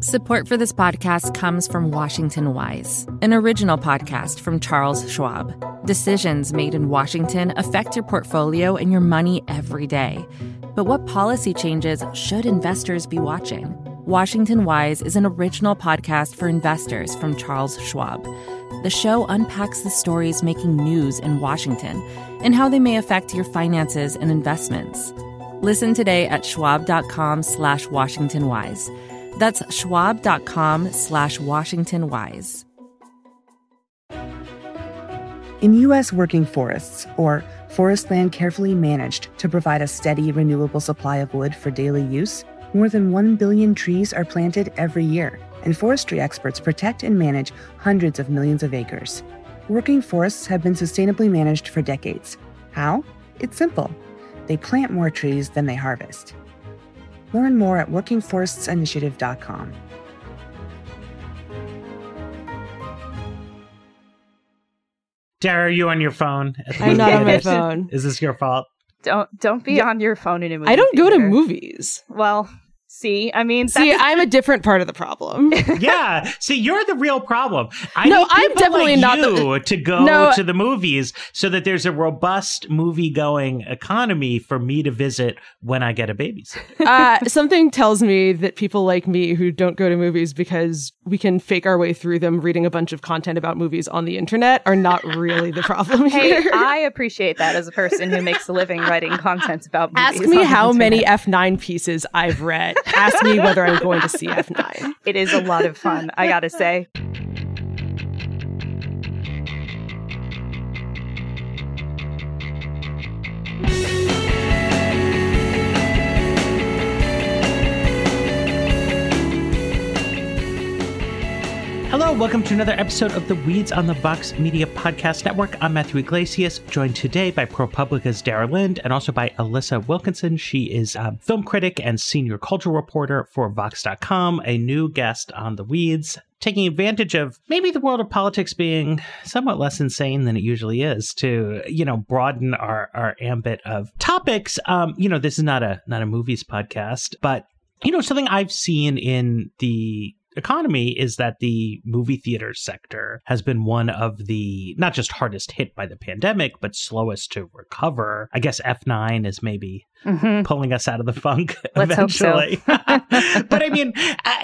Support for this podcast comes from Washington Wise, an original podcast from Charles Schwab. Decisions made in Washington affect your portfolio and your money every day. But what policy changes should investors be watching? Washington Wise is an original podcast for investors from Charles Schwab. The show unpacks the stories making news in Washington and how they may affect your finances and investments. Listen today at schwab.com/WashingtonWise. That's schwab.com/WashingtonWise. In U.S. working forests, or forest land carefully managed to provide a steady, renewable supply of wood for daily use, more than 1 billion trees are planted every year, and forestry experts protect and manage hundreds of millions of acres. Working forests have been sustainably managed for decades. How? It's simple. They plant more trees than they harvest. Learn more at workingforestsinitiative.com. Dara, are you on your phone? I'm not on my phone. Is this your fault? Don't be on your phone in a movie. I don't go to theater. Movies. Well, I'm a different part of the problem. Yeah. See, you're the real problem. I'm definitely like not to go to the movies so that there's a robust movie-going economy for me to visit when I get a babysitter. Something tells me that people like me who don't go to movies because we can fake our way through them reading a bunch of content about movies on the internet are not really the problem here. Hey, I appreciate that as a person who makes a living writing content about movies. Ask me how many F9 pieces I've read. Ask me whether I'm going to see F9. It is a lot of fun, I gotta say. Hello, welcome to another episode of the Weeds on the Vox Media Podcast Network. I'm Matthew Iglesias, joined today by ProPublica's Dara Lind and also by Alyssa Wilkinson. She is a film critic and senior cultural reporter for Vox.com, a new guest on the Weeds, taking advantage of maybe the world of politics being somewhat less insane than it usually is to, broaden our ambit of topics. This is not a movies podcast, but, something I've seen in the economy is that the movie theater sector has been one of the not just hardest hit by the pandemic, but slowest to recover. I guess F9 is maybe pulling us out of the funk eventually. Let's hope so. But I mean,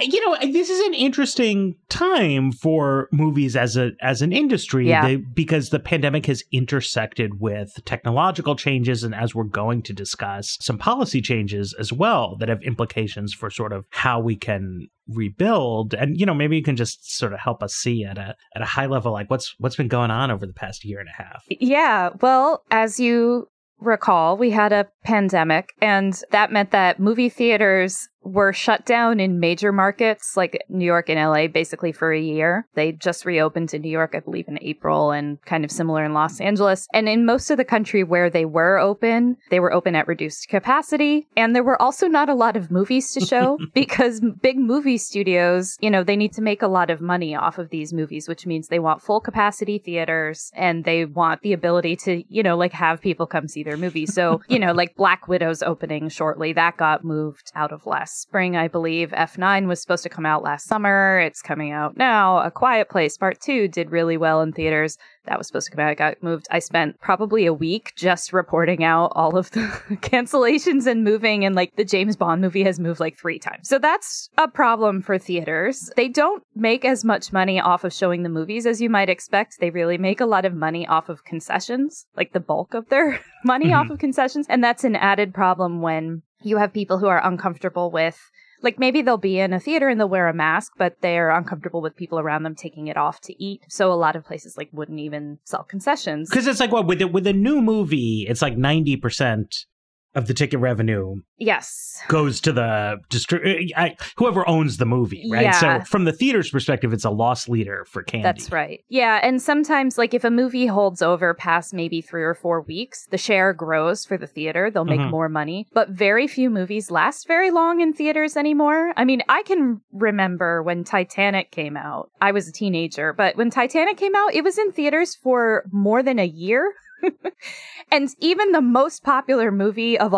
this is an interesting time for movies as an industry because the pandemic has intersected with technological changes. And as we're going to discuss, some policy changes as well that have implications for sort of how we can rebuild. And, maybe you can just sort of help us see at a high level, like what's been going on over the past year and a half. Yeah. Well, as you recall, we had a pandemic, and that meant that movie theaters were shut down in major markets like New York and LA basically for a year. They just reopened in New York, I believe, in April, and kind of similar in Los Angeles. And in most of the country where they were open at reduced capacity. And there were also not a lot of movies to show because big movie studios, they need to make a lot of money off of these movies, which means they want full capacity theaters and they want the ability to, have people come see their movies. So, like Black Widow's opening shortly, that got moved out of last spring, I believe. F9 was supposed to come out last summer. It's coming out now. A Quiet Place Part 2 did really well in theaters. That was supposed to come out. It got moved. I spent probably a week just reporting out all of the cancellations and moving, and the James Bond movie has moved 3 times. So that's a problem for theaters. They don't make as much money off of showing the movies as you might expect. They really make a lot of money off of concessions, the bulk of their money off of concessions. And that's an added problem when you have people who are uncomfortable with, maybe they'll be in a theater and they'll wear a mask, but they're uncomfortable with people around them taking it off to eat. So a lot of places wouldn't even sell concessions. Because it's with a new movie, it's 90% of the ticket revenue goes to the whoever owns the movie, right? Yeah. So from the theater's perspective, it's a loss leader for candy. That's right. Yeah, and sometimes if a movie holds over past maybe 3 or 4 weeks, the share grows for the theater. They'll make more money. But very few movies last very long in theaters anymore. I mean, I can remember when Titanic came out. I was a teenager, but when Titanic came out, it was in theaters for more than a year. And even the most popular movie of all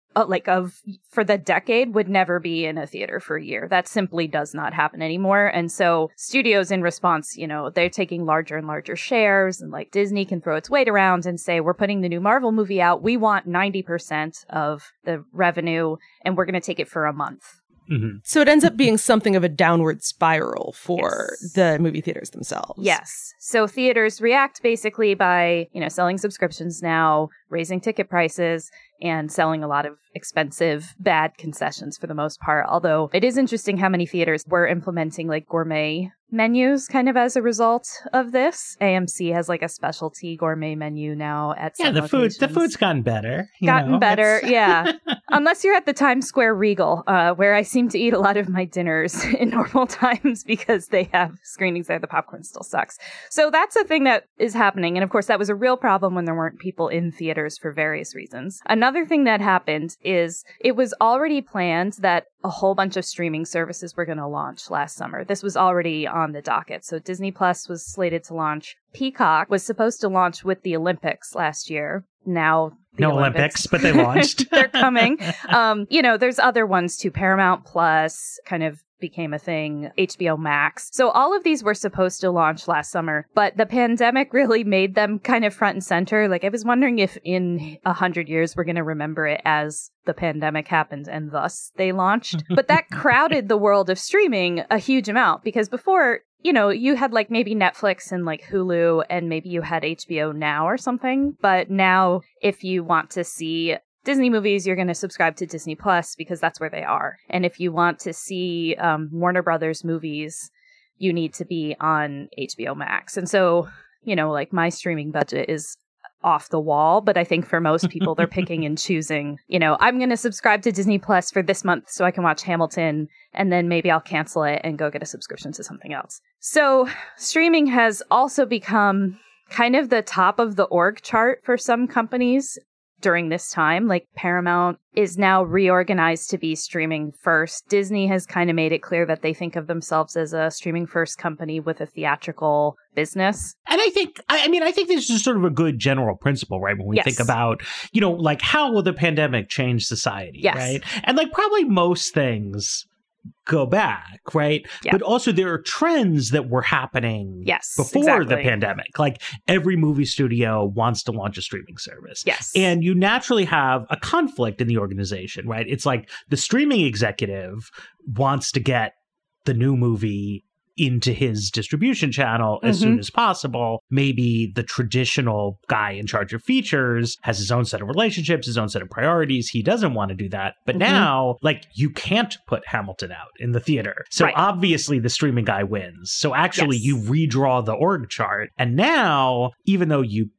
for the decade would never be in a theater for a year. That simply does not happen anymore. And so studios in response, they're taking larger and larger shares, and like Disney can throw its weight around and say, we're putting the new Marvel movie out. We want 90% of the revenue and we're going to take it for a month. Mm-hmm. So it ends up being something of a downward spiral for the movie theaters themselves. Yes. So theaters react basically by, selling subscriptions now, raising ticket prices, and selling a lot of expensive, bad concessions for the most part. Although it is interesting how many theaters were implementing like gourmet menus kind of as a result of this. AMC has like a specialty gourmet menu now at some locations. The food's gotten better. Better, yeah. Unless you're at the Times Square Regal, where I seem to eat a lot of my dinners in normal times because they have screenings there. The popcorn still sucks. So that's a thing that is happening. And of course, that was a real problem when there weren't people in theaters for various reasons. Another thing that happened is it was already planned that a whole bunch of streaming services were going to launch last summer. This was already on the docket. So Disney Plus was slated to launch. Peacock was supposed to launch with the Olympics last year. Now, no Olympics, but they launched. They're coming. There's other ones too. Paramount Plus kind of became a thing, HBO Max. So all of these were supposed to launch last summer, but the pandemic really made them kind of front and center. Like, I was wondering if in 100 years we're going to remember it as the pandemic happened and thus they launched. But that crowded the world of streaming a huge amount, because before, you had like maybe Netflix and like Hulu, and maybe you had HBO Now or something. But now if you want to see Disney movies, you're going to subscribe to Disney Plus because that's where they are. And if you want to see Warner Brothers movies, you need to be on HBO Max. And so, like my streaming budget is off the wall, but I think for most people, they're picking and choosing, I'm going to subscribe to Disney Plus for this month so I can watch Hamilton, and then maybe I'll cancel it and go get a subscription to something else. So streaming has also become kind of the top of the org chart for some companies during this time. Like Paramount is now reorganized to be streaming first. Disney has kind of made it clear that they think of themselves as a streaming first company with a theatrical business. And I think this is sort of a good general principle, right? When we think about, like how will the pandemic change society, right? And like probably most things go back, right? Yeah. But also there are trends that were happening before the pandemic. Like every movie studio wants to launch a streaming service. Yes. And you naturally have a conflict in the organization, right? It's like the streaming executive wants to get the new movie into his distribution channel as soon as possible. Maybe the traditional guy in charge of features has his own set of relationships, his own set of priorities. He doesn't want to do that. But now, like, you can't put Hamilton out in the theater. So obviously the streaming guy wins. So actually you redraw the org chart. And now, even though you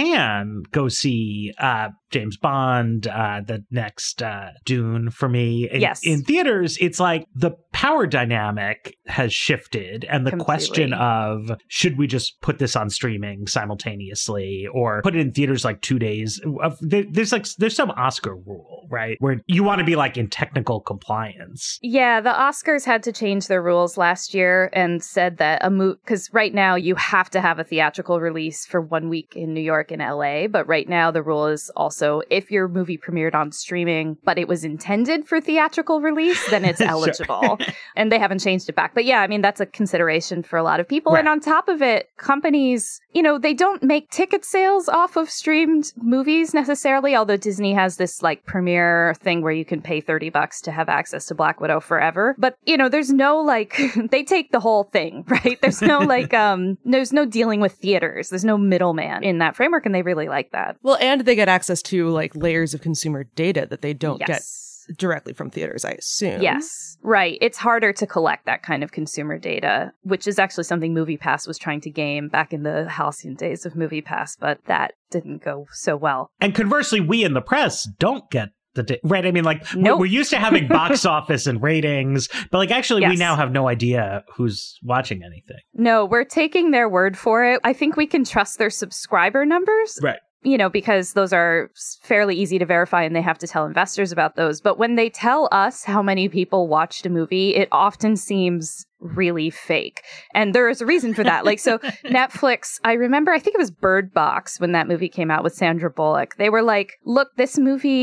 can go see James Bond, the next Dune for me. In theaters, it's like the power dynamic has shifted, and the question of should we just put this on streaming simultaneously or put it in theaters like 2 days? There's some Oscar rule, right, where you want to be like in technical compliance. Yeah, the Oscars had to change their rules last year and said that because right now you have to have a theatrical release for 1 week in New York and LA, but right now the rule is also if your movie premiered on streaming, but it was intended for theatrical release, then it's eligible. And they haven't changed it back. But yeah, I mean, that's a consideration for a lot of people. Right. And on top of it, companies, they don't make ticket sales off of streamed movies necessarily, although Disney has this like premiere thing where you can pay $30 to have access to Black Widow forever. But, there's no like, they take the whole thing, right? There's no like, there's no dealing with theaters. There's no middleman in that framework. And they really like that. Well, and they get access to like layers of consumer data that they don't get directly from theaters, I assume. Yes, right. It's harder to collect that kind of consumer data, which is actually something MoviePass was trying to game back in the halcyon days of MoviePass, but that didn't go so well. And conversely, we in the press don't get right. I mean, like, we're used to having box office and ratings, but like, actually, we now have no idea who's watching anything. No, we're taking their word for it. I think we can trust their subscriber numbers. Right. Because those are fairly easy to verify and they have to tell investors about those. But when they tell us how many people watched a movie, it often seems really fake. And there is a reason for that. Like, so Netflix, I think it was Bird Box when that movie came out with Sandra Bullock. They were like, look, this movie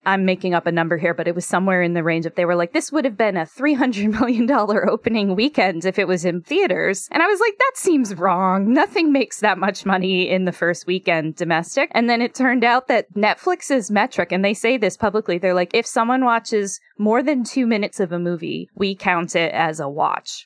I'm making up a number here, but it was somewhere in the range of, they were like, this would have been a $300 million opening weekend if it was in theaters. And I was like, that seems wrong. Nothing makes that much money in the first weekend domestic. And then it turned out that Netflix's metric, and they say this publicly, they're like, if someone watches more than 2 minutes of a movie, we count it as a watch.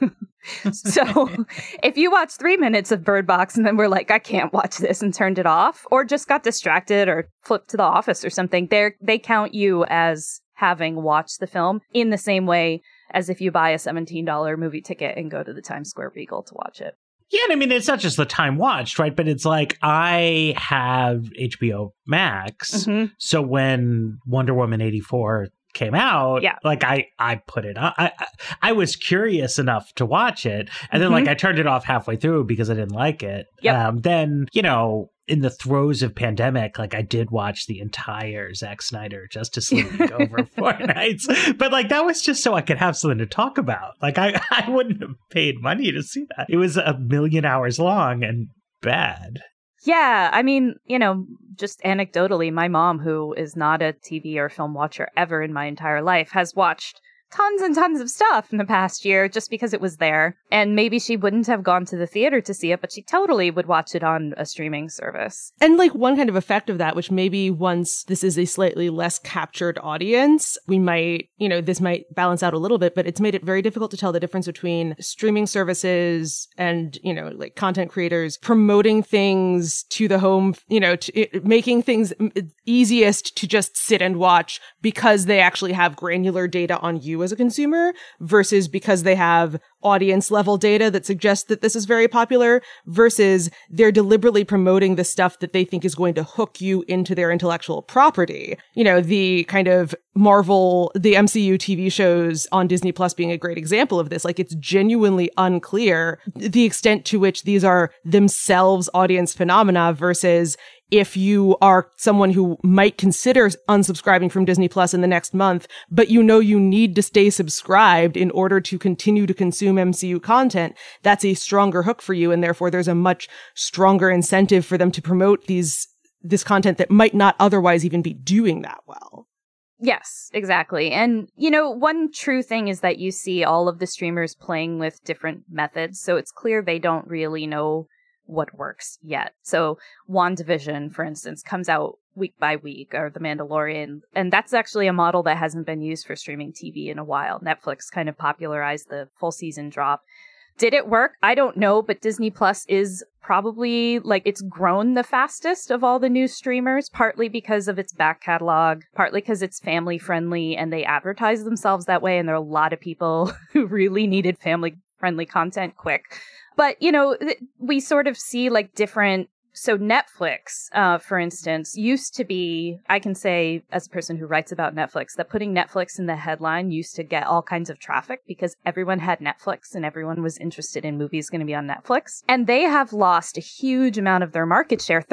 So if you watch 3 minutes of Bird Box and then we're like, I can't watch this, and turned it off, or just got distracted or flipped to The Office or something, they count you as having watched the film in the same way as if you buy a $17 movie ticket and go to the Times Square Regal to watch it. Yeah, and I mean, it's not just the time watched, right? But it's like, I have HBO Max. Mm-hmm. So when Wonder Woman 84 came out, like I put it on. I was curious enough to watch it, and then like I turned it off halfway through because I didn't like it. Then, you know, in the throes of pandemic, like I did watch the entire Zack Snyder Justice League over 4 nights, but like that was just so I could have something to talk about. Like I wouldn't have paid money to see that. It was 1 million hours long and bad. Yeah, I mean, you know, just anecdotally, my mom, who is not a TV or film watcher ever in my entire life, has watched tons and tons of stuff in the past year just because it was there. And maybe she wouldn't have gone to the theater to see it, but she totally would watch it on a streaming service. And like one kind of effect of that, which maybe once this is a slightly less captured audience, we might, you know, this might balance out a little bit, but it's made it very difficult to tell the difference between streaming services and, you know, like content creators promoting things to the home, you know, making things easiest to just sit and watch because they actually have granular data on you as a consumer versus because they have audience level data that suggests that this is very popular versus they're deliberately promoting the stuff that they think is going to hook you into their intellectual property. You know, the kind of Marvel, the MCU TV shows on Disney Plus being a great example of this. Like, it's genuinely unclear the extent to which these are themselves audience phenomena versus if you are someone who might consider unsubscribing from Disney Plus in the next month, but you know you need to stay subscribed in order to continue to consume MCU content, that's a stronger hook for you, and therefore there's a much stronger incentive for them to promote this content that might not otherwise even be doing that well. Yes, exactly. And, you know, one true thing is that you see all of the streamers playing with different methods, so it's clear they don't really know what works yet. So WandaVision, for instance, comes out week by week, or The Mandalorian, and that's actually a model that hasn't been used for streaming TV in a while. Netflix kind of popularized the full season drop. Did it work? I don't know, but Disney Plus is probably, like, it's grown the fastest of all the new streamers, partly because of its back catalog, partly because it's family friendly and they advertise themselves that way, and there are a lot of people who really needed family friendly content quick. But, you know, we sort of see like different. So Netflix, for instance, used to be, I can say as a person who writes about Netflix, that putting Netflix in the headline used to get all kinds of traffic because everyone had Netflix and everyone was interested in movies going to be on Netflix. And they have lost a huge amount of their market share.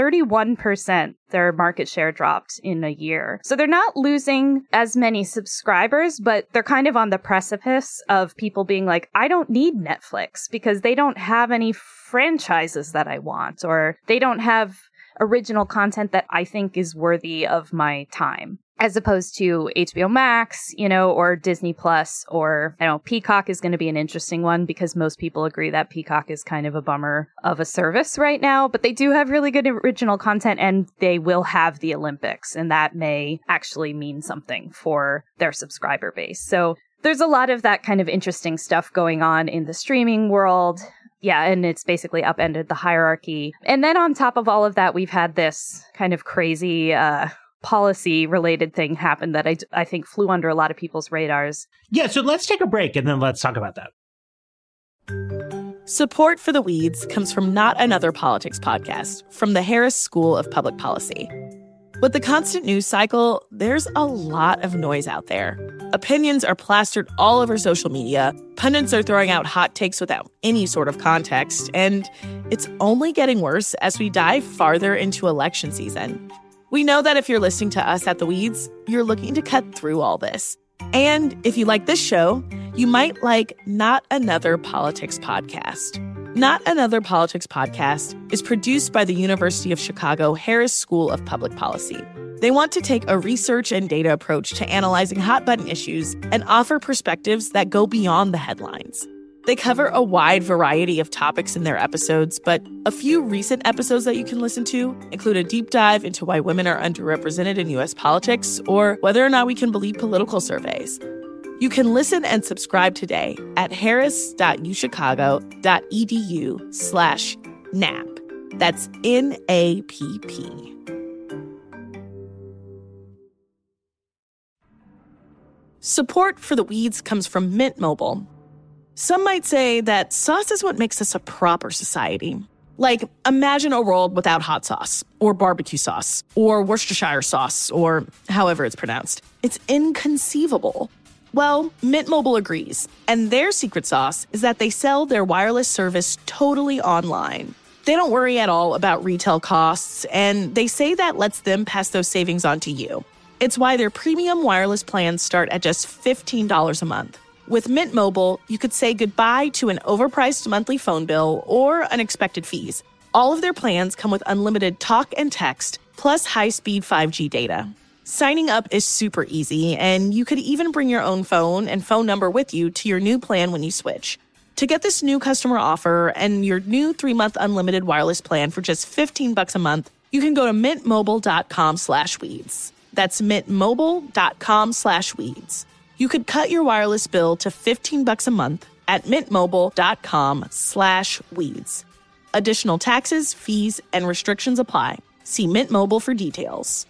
31% their market share dropped in a year. So they're not losing as many subscribers, but they're kind of on the precipice of people being like, I don't need Netflix because they don't have any franchises that I want, or they don't have original content that I think is worthy of my time, as opposed to HBO Max, you know, or Disney Plus, or, I don't know, Peacock is going to be an interesting one because most people agree that Peacock is kind of a bummer of a service right now, but they do have really good original content, and they will have the Olympics, and that may actually mean something for their subscriber base. So there's a lot of that kind of interesting stuff going on in the streaming world. Yeah, and it's basically upended the hierarchy. And then on top of all of that, we've had this kind of crazy policy-related thing happen that I think flew under a lot of people's radars. Yeah, so let's take a break and then let's talk about that. Support for The Weeds comes from Not Another Politics podcast from the Harris School of Public Policy. With the constant news cycle, there's a lot of noise out there. Opinions are plastered all over social media, pundits are throwing out hot takes without any sort of context, and it's only getting worse as we dive farther into election season. We know that if you're listening to us at The Weeds, you're looking to cut through all this. And if you like this show, you might like Not Another Politics podcast. Not Another Politics podcast is produced by the University of Chicago Harris School of Public Policy. They want to take a research and data approach to analyzing hot-button issues and offer perspectives that go beyond the headlines. They cover a wide variety of topics in their episodes, but a few recent episodes that you can listen to include a deep dive into why women are underrepresented in U.S. politics or whether or not we can believe political surveys. You can listen and subscribe today at harris.uchicago.edu/NAP. That's NAPP. Support for The Weeds comes from Mint Mobile. Some might say that sauce is what makes us a proper society. Like, imagine a world without hot sauce, or barbecue sauce, or Worcestershire sauce, or however it's pronounced. It's inconceivable. Well, Mint Mobile agrees, and their secret sauce is that they sell their wireless service totally online. They don't worry at all about retail costs, and they say that lets them pass those savings on to you. It's why their premium wireless plans start at just $15 a month. With Mint Mobile, you could say goodbye to an overpriced monthly phone bill or unexpected fees. All of their plans come with unlimited talk and text, plus high-speed 5G data. Signing up is super easy, and you could even bring your own phone and phone number with you to your new plan when you switch. To get this new customer offer and your new 3-month unlimited wireless plan for just $15 a month, you can go to mintmobile.com/weeds. That's mintmobile.com/weeds. You could cut your wireless bill to $15 a month at mintmobile.com/weeds. Additional taxes, fees, and restrictions apply. See Mint Mobile for details.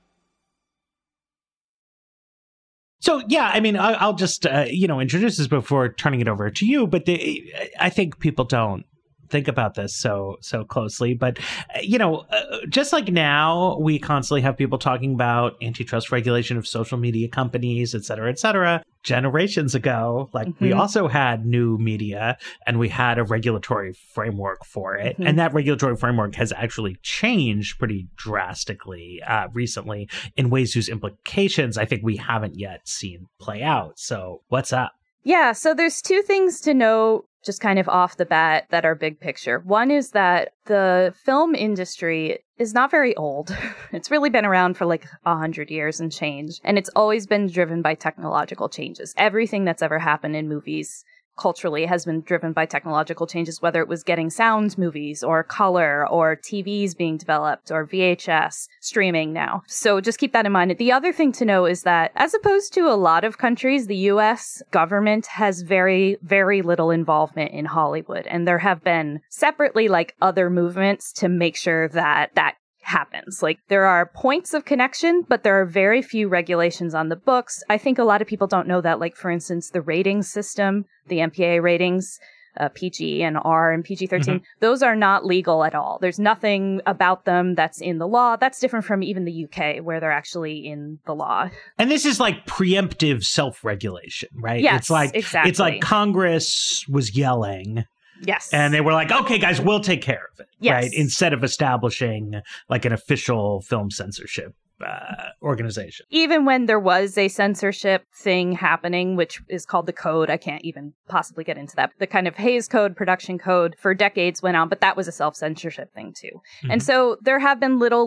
So, yeah, I mean, I'll just, introduce this before turning it over to you. But I think people don't think about this so closely. But, just like now, we constantly have people talking about antitrust regulation of social media companies, et cetera, et cetera. Generations ago, we also had new media and we had a regulatory framework for it. And that regulatory framework has actually changed pretty drastically recently in ways whose implications I think we haven't yet seen play out. So what's up? Yeah, so there's two things to know just kind of off the bat that are big picture. One is that the film industry is not very old. It's really been around for 100 years and change. And it's always been driven by technological changes. Everything that's ever happened in movies culturally has been driven by technological changes, whether it was getting sound movies or color or TVs being developed or VHS streaming now. So just keep that in mind. The other thing to know is that as opposed to a lot of countries, the US government has very, very little involvement in Hollywood. And there have been separately other movements to make sure that happens. There are points of connection, but there are very few regulations on the books. I think a lot of people don't know that, for instance, the ratings system, the MPAA ratings, PG and R and PG-13, those are not legal at all. There's nothing about them that's in the law. That's different from even the UK, where they're actually in the law. And this is preemptive self-regulation, right? Yes, exactly. It's like Congress was yelling. Yes. And they were like, okay, guys, we'll take care of it. Yes. Right? Instead of establishing an official film censorship organization. Even when there was a censorship thing happening, which is called the Code, I can't even possibly get into that. The kind of Hays Code, production code for decades went on, but that was a self-censorship thing too. And so there have been little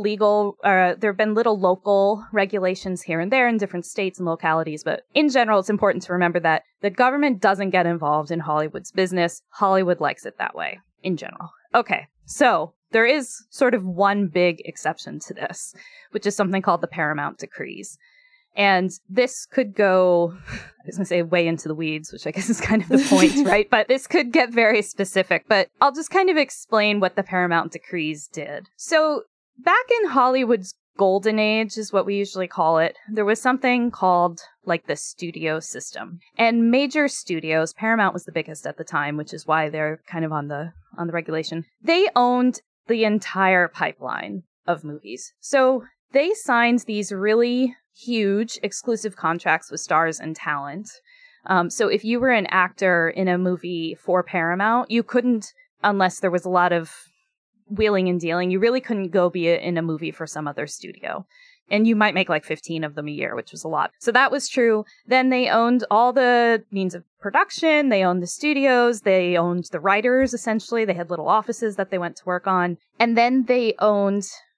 local regulations here and there in different states and localities. But in general, it's important to remember that the government doesn't get involved in Hollywood's business. Hollywood likes it that way in general. Okay, so there is sort of one big exception to this, which is something called the Paramount Decrees. And this could go, I was going to say way into the weeds, which I guess is kind of the point, right? But this could get very specific. But I'll just kind of explain what the Paramount Decrees did. So back in Hollywood's golden age is what we usually call it, there was something called the studio system. And major studios, Paramount was the biggest at the time, which is why they're kind of on the regulation. They owned the entire pipeline of movies. So they signed these really huge exclusive contracts with stars and talent. So if you were an actor in a movie for Paramount, you couldn't, unless there was a lot of wheeling and dealing, you really couldn't go be in a movie for some other studio. And you might make 15 of them a year, which was a lot. So that was true. Then they owned all the means of production. They owned the studios. They owned the writers, essentially. They had little offices that they went to work on. And then they owned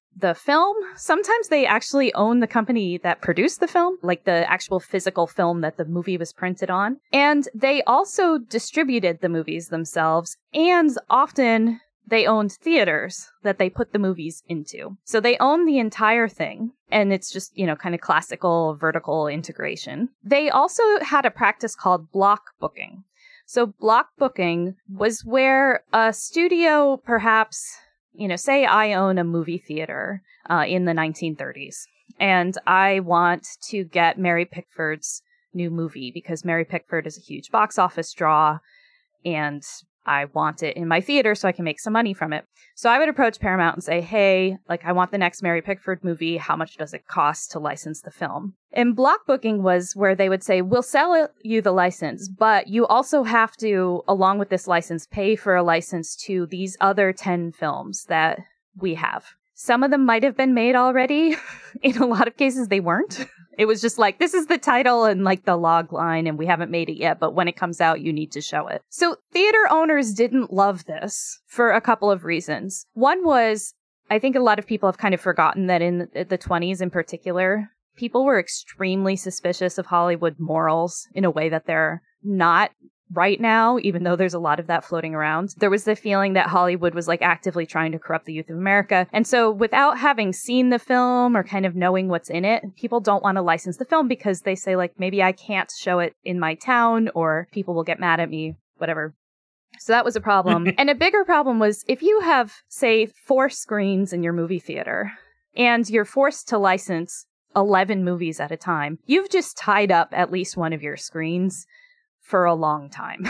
the film. Sometimes they actually own the company that produced the film, like the actual physical film that the movie was printed on. And they also distributed the movies themselves, and often they owned theaters that they put the movies into. So they own the entire thing, and it's just, kind of classical vertical integration. They also had a practice called block booking. So block booking was where a studio perhaps, say I own a movie theater in the 1930s, and I want to get Mary Pickford's new movie because Mary Pickford is a huge box office draw, and I want it in my theater so I can make some money from it. So I would approach Paramount and say, hey, I want the next Mary Pickford movie. How much does it cost to license the film? And block booking was where they would say, we'll sell you the license, but you also have to, along with this license, pay for a license to these other 10 films that we have. Some of them might have been made already. In a lot of cases, they weren't. It was just this is the title and the log line, and we haven't made it yet, but when it comes out, you need to show it. So theater owners didn't love this for a couple of reasons. One was, I think a lot of people have kind of forgotten that in the 20s in particular, people were extremely suspicious of Hollywood morals in a way that they're not right now, even though there's a lot of that floating around. There was the feeling that Hollywood was actively trying to corrupt the youth of America. And so without having seen the film or kind of knowing what's in it, people don't want to license the film because they say maybe I can't show it in my town or people will get mad at me, whatever. So that was a problem. And a bigger problem was if you have, say, 4 screens in your movie theater and you're forced to license 11 movies at a time, you've just tied up at least one of your screens for a long time.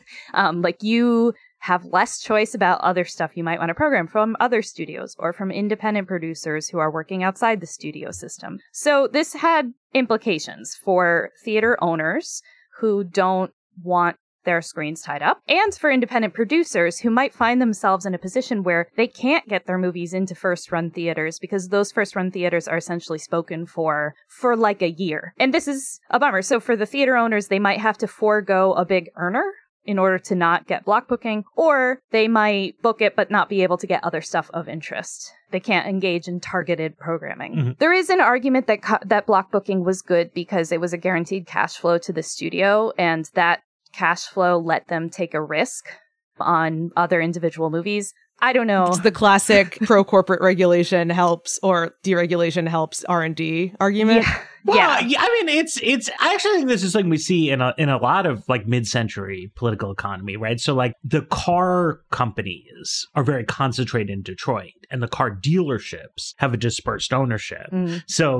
You have less choice about other stuff you might want to program from other studios or from independent producers who are working outside the studio system. So this had implications for theater owners who don't want their screens tied up, and for independent producers who might find themselves in a position where they can't get their movies into first-run theaters because those first-run theaters are essentially spoken for a year. And this is a bummer. So for the theater owners, they might have to forego a big earner in order to not get block booking, or they might book it but not be able to get other stuff of interest. They can't engage in targeted programming. Mm-hmm. There is an argument that block booking was good because it was a guaranteed cash flow to the studio, and that cash flow let them take a risk on other individual movies. I don't know. It's the classic pro-corporate regulation helps or deregulation helps R&D argument. Yeah. Well, yeah. I mean, it's. I actually think this is something we see in a lot of mid-century political economy, right? So the car companies are very concentrated in Detroit, and the car dealerships have a dispersed ownership. Mm. So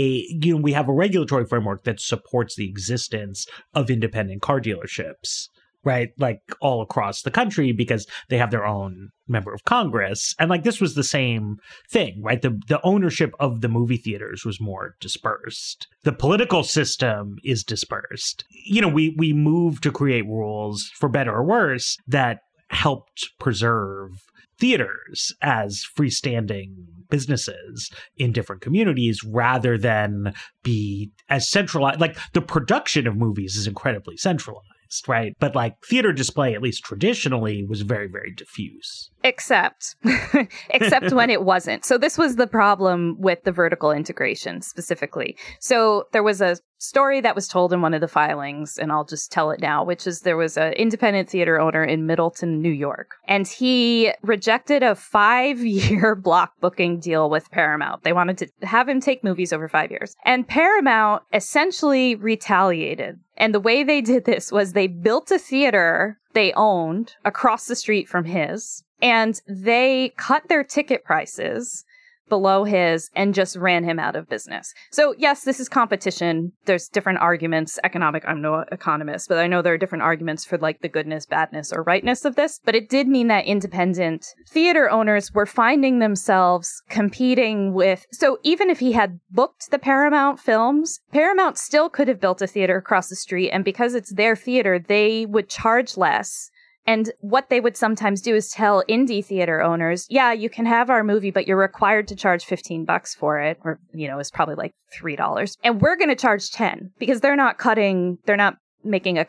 we have a regulatory framework that supports the existence of independent car dealerships, right? All across the country because they have their own member of Congress. And this was the same thing, right? The ownership of the movie theaters was more dispersed. The political system is dispersed. We moved to create rules, for better or worse, that helped preserve theaters as freestanding businesses in different communities rather than be as centralized. The production of movies is incredibly centralized, right? But theater display, at least traditionally, was very, very diffuse. Except when it wasn't. So this was the problem with the vertical integration specifically. So there was a story that was told in one of the filings, and I'll just tell it now, which is there was an independent theater owner in Middleton, New York, and he rejected a 5-year block booking deal with Paramount. They wanted to have him take movies over 5 years. And Paramount essentially retaliated. And the way they did this was they built a theater they owned across the street from his, and they cut their ticket prices below his and just ran him out of business. So yes, this is competition. There's different arguments. I'm no economist, but I know there are different arguments for the goodness, badness, or rightness of this. But it did mean that independent theater owners were finding themselves competing with, so even if he had booked the Paramount films, Paramount still could have built a theater across the street. And because it's their theater, they would charge less. And what they would sometimes do is tell indie theater owners, yeah, you can have our movie, but you're required to charge $15 for it. Or, it's probably $3. And we're going to charge $10 because they're not making a cut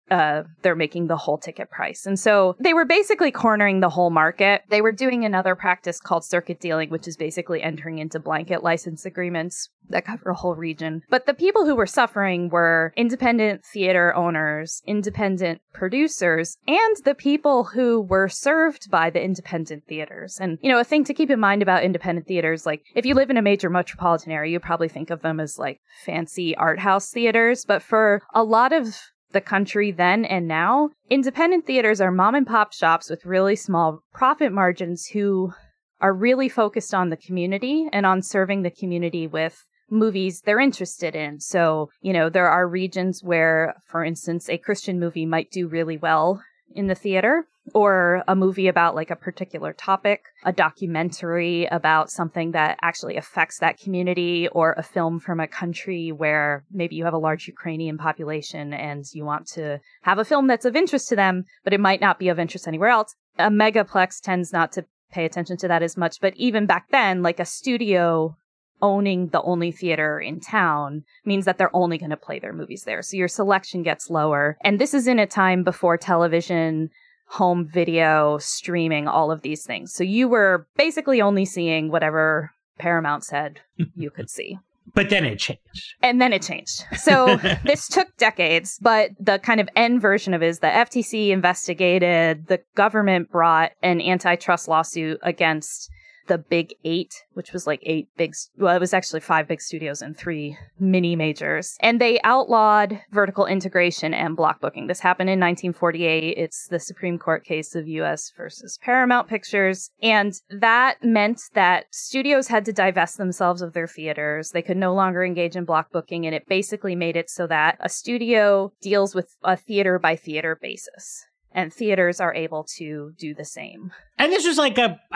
they're making the whole ticket price. And so they were basically cornering the whole market. They were doing another practice called circuit dealing, which is basically entering into blanket license agreements that cover a whole region. But the people who were suffering were independent theater owners, independent producers, and the people who were served by the independent theaters. And, a thing to keep in mind about independent theaters, like if you live in a major metropolitan area, you probably think of them as like fancy art house theaters. But for a lot of the country then and now, independent theaters are mom and pop shops with really small profit margins who are really focused on the community and on serving the community with movies they're interested in. So, there are regions where, for instance, a Christian movie might do really well in the theater, or a movie about like a particular topic, a documentary about something that actually affects that community, or a film from a country where maybe you have a large Ukrainian population and you want to have a film that's of interest to them, but it might not be of interest anywhere else. A megaplex tends not to pay attention to that as much. But even back then, like a studio owning the only theater in town means that they're only going to play their movies there. So your selection gets lower. And this is in a time before television, home video, streaming, all of these things. So you were basically only seeing whatever Paramount said you could see. But then it changed. And then it changed. So this took decades, but the kind of end version of it is the FTC investigated, the government brought an antitrust lawsuit against the Big Eight, which was like it was actually 5 big studios and 3 mini majors. And they outlawed vertical integration and block booking. This happened in 1948. It's the Supreme Court case of U.S. versus Paramount Pictures. And that meant that studios had to divest themselves of their theaters. They could no longer engage in block booking. And it basically made it so that a studio deals with a theater by theater basis. And theaters are able to do the same. And this was like a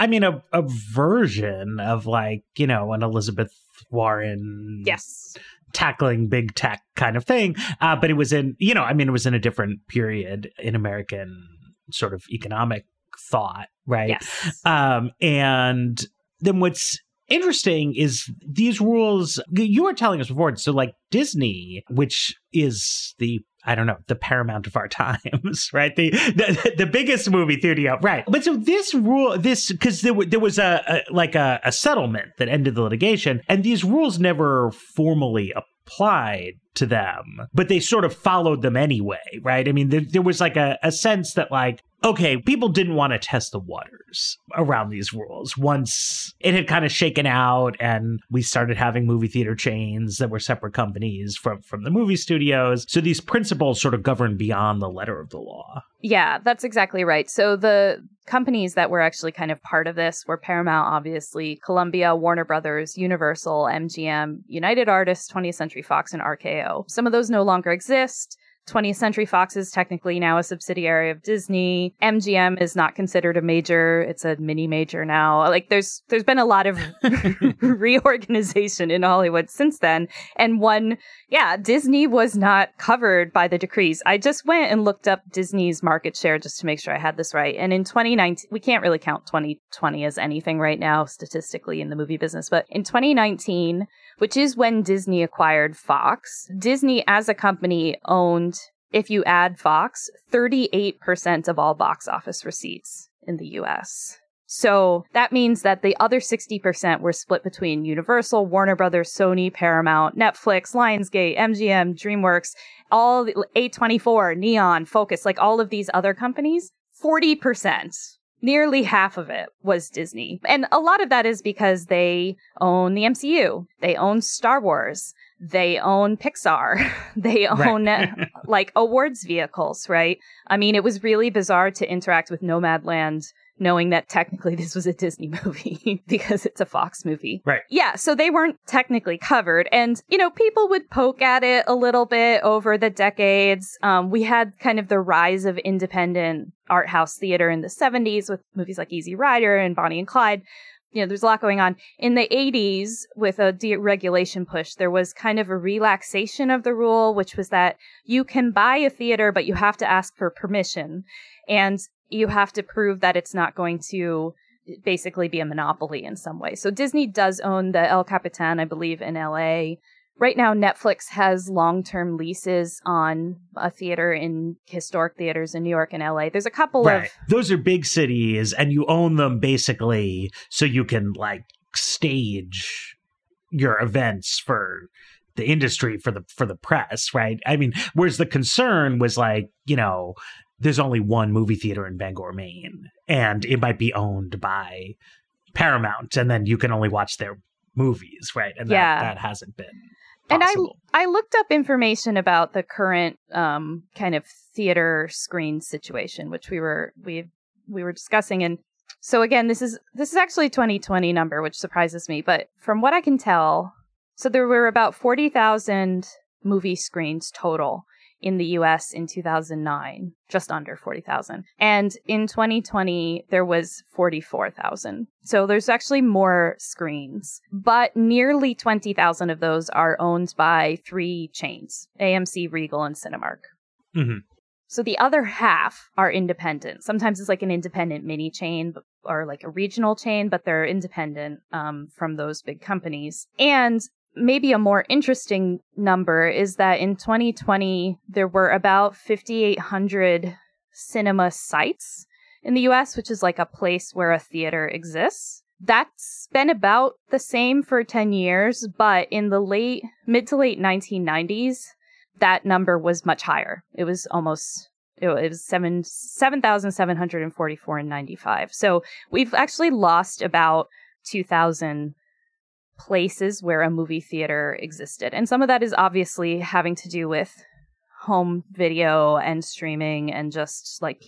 version of like, an Elizabeth Warren tackling big tech kind of thing. But it was in, it was in a different period in American sort of economic thought, right? Yes. And then what's interesting is these rules, you were telling us before, so like Disney, which is the Paramount of our times, right? The biggest movie studio, right? But so this rule, because there was a settlement that ended the litigation, and these rules never formally applied to them, but they sort of followed them anyway, right? I mean, there was like a sense that like, okay, people didn't want to test the waters around these rules once it had kind of shaken out and we started having movie theater chains that were separate companies from the movie studios. So these principles sort of govern beyond the letter of the law. Yeah, that's exactly right. So the companies that were actually kind of part of this were Paramount, obviously, Columbia, Warner Brothers, Universal, MGM, United Artists, 20th Century Fox, and RKO. Some of those no longer exist. 20th Century Fox is technically now a subsidiary of Disney. MGM is not considered a major. It's a mini major now. Like there's been a lot of reorganization in Hollywood since then. And Disney was not covered by the decrees. I just went and looked up Disney's market share just to make sure I had this right. And in 2019, we can't really count 2020 as anything right now statistically in the movie business, but in 2019, which is when Disney acquired Fox, Disney as a company owned, if you add Fox, 38% of all box office receipts in the US. So that means that the other 60% were split between Universal, Warner Brothers, Sony, Paramount, Netflix, Lionsgate, MGM, DreamWorks, all the A24, Neon, Focus, like all of these other companies. 40%. Nearly half of it was Disney. And a lot of that is because they own the MCU. They own Star Wars. They own Pixar. They own like awards vehicles, right? I mean, it was really bizarre to interact with Nomadland knowing that technically this was a Disney movie because it's a Fox movie. Right. Yeah, so they weren't technically covered. And, people would poke at it a little bit over the decades. We had kind of the rise of independent art house theater in the 70s with movies like Easy Rider and Bonnie and Clyde. There's a lot going on. In the 80s, with a deregulation push, there was kind of a relaxation of the rule, which was that you can buy a theater, but you have to ask for permission. And you have to prove that it's not going to basically be a monopoly in some way. So Disney does own the El Capitan, I believe, in LA, right now Netflix has long-term leases on a theater in historic theaters in New York and LA. There's a couple of... Those are big cities, and you own them basically so you can, like, stage your events for the industry, for the press, right? I mean, whereas the concern was like, you know, there's only one movie theater in Bangor, Maine, and it might be owned by Paramount, and then you can only watch their movies, right? And that hasn't been possible. And I looked up information about the current kind of theater screen situation, which we were discussing. And so again, this is actually a 2020 number, which surprises me. But from what I can tell, so there were about 40,000 movie screens total in the US in 2009, just under 40,000. And in 2020, there was 44,000. So there's actually more screens, but nearly 20,000 of those are owned by 3 chains, AMC, Regal, and Cinemark. Mm-hmm. So the other half are independent. Sometimes it's like an independent mini chain or like a regional chain, but they're independent from those big companies. And maybe a more interesting number is that in 2020, there were about 5,800 cinema sites in the US, which is like a place where a theater exists. That's been about the same for 10 years, but in the mid to late 1990s, that number was much higher. It was 7,744 in 95. So we've actually lost about 2,000 places where a movie theater existed. And some of that is obviously having to do with home video and streaming and just like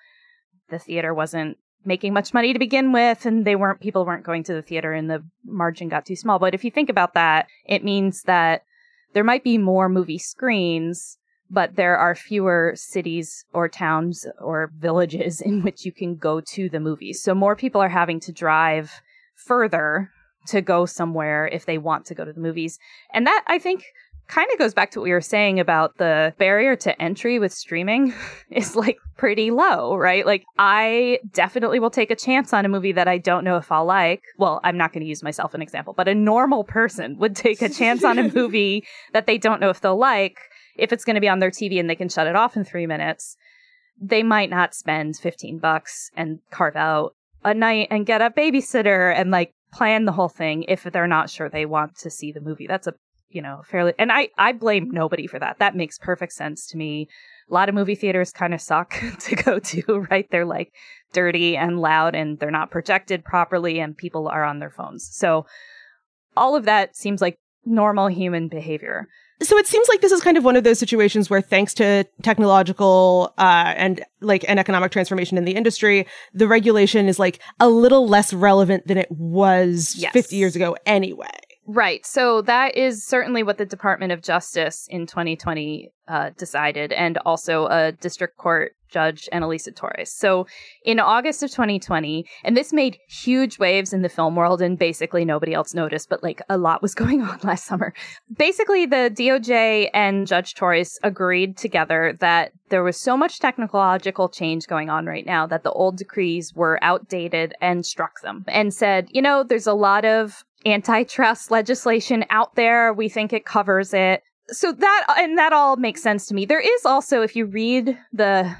the theater wasn't making much money to begin with, and people weren't going to the theater and the margin got too small. But if you think about that, it means that there might be more movie screens, but there are fewer cities or towns or villages in which you can go to the movies. So more people are having to drive further to go somewhere if they want to go to the movies. And that, I think, kind of goes back to what we were saying about the barrier to entry with streaming is like pretty low, right? Like I definitely will take a chance on a movie that I don't know if I'll like. Well, I'm not going to use myself as an example, but a normal person would take a chance on a movie that they don't know if they'll like. If it's going to be on their TV and they can shut it off in 3 minutes, they might not spend $15 and carve out a night and get a babysitter and like plan the whole thing if they're not sure they want to see the movie. That's fairly, and I blame nobody for that. That makes perfect sense to me. A lot of movie theaters kind of suck to go to, right? They're like dirty and loud and they're not projected properly and people are on their phones. So all of that seems like normal human behavior. So it seems like this is kind of one of those situations where thanks to technological and like an economic transformation in the industry, the regulation is like a little less relevant than it was 50 years ago anyway. Right. So that is certainly what the Department of Justice in 2020 decided, and also a district court judge, Annalisa Torres. So in August of 2020, and this made huge waves in the film world and basically nobody else noticed, but like a lot was going on last summer. Basically, the DOJ and Judge Torres agreed together that there was so much technological change going on right now that the old decrees were outdated and struck them and said, there's a lot of antitrust legislation out there. We think it covers it. So that all makes sense to me. There is also, if you read the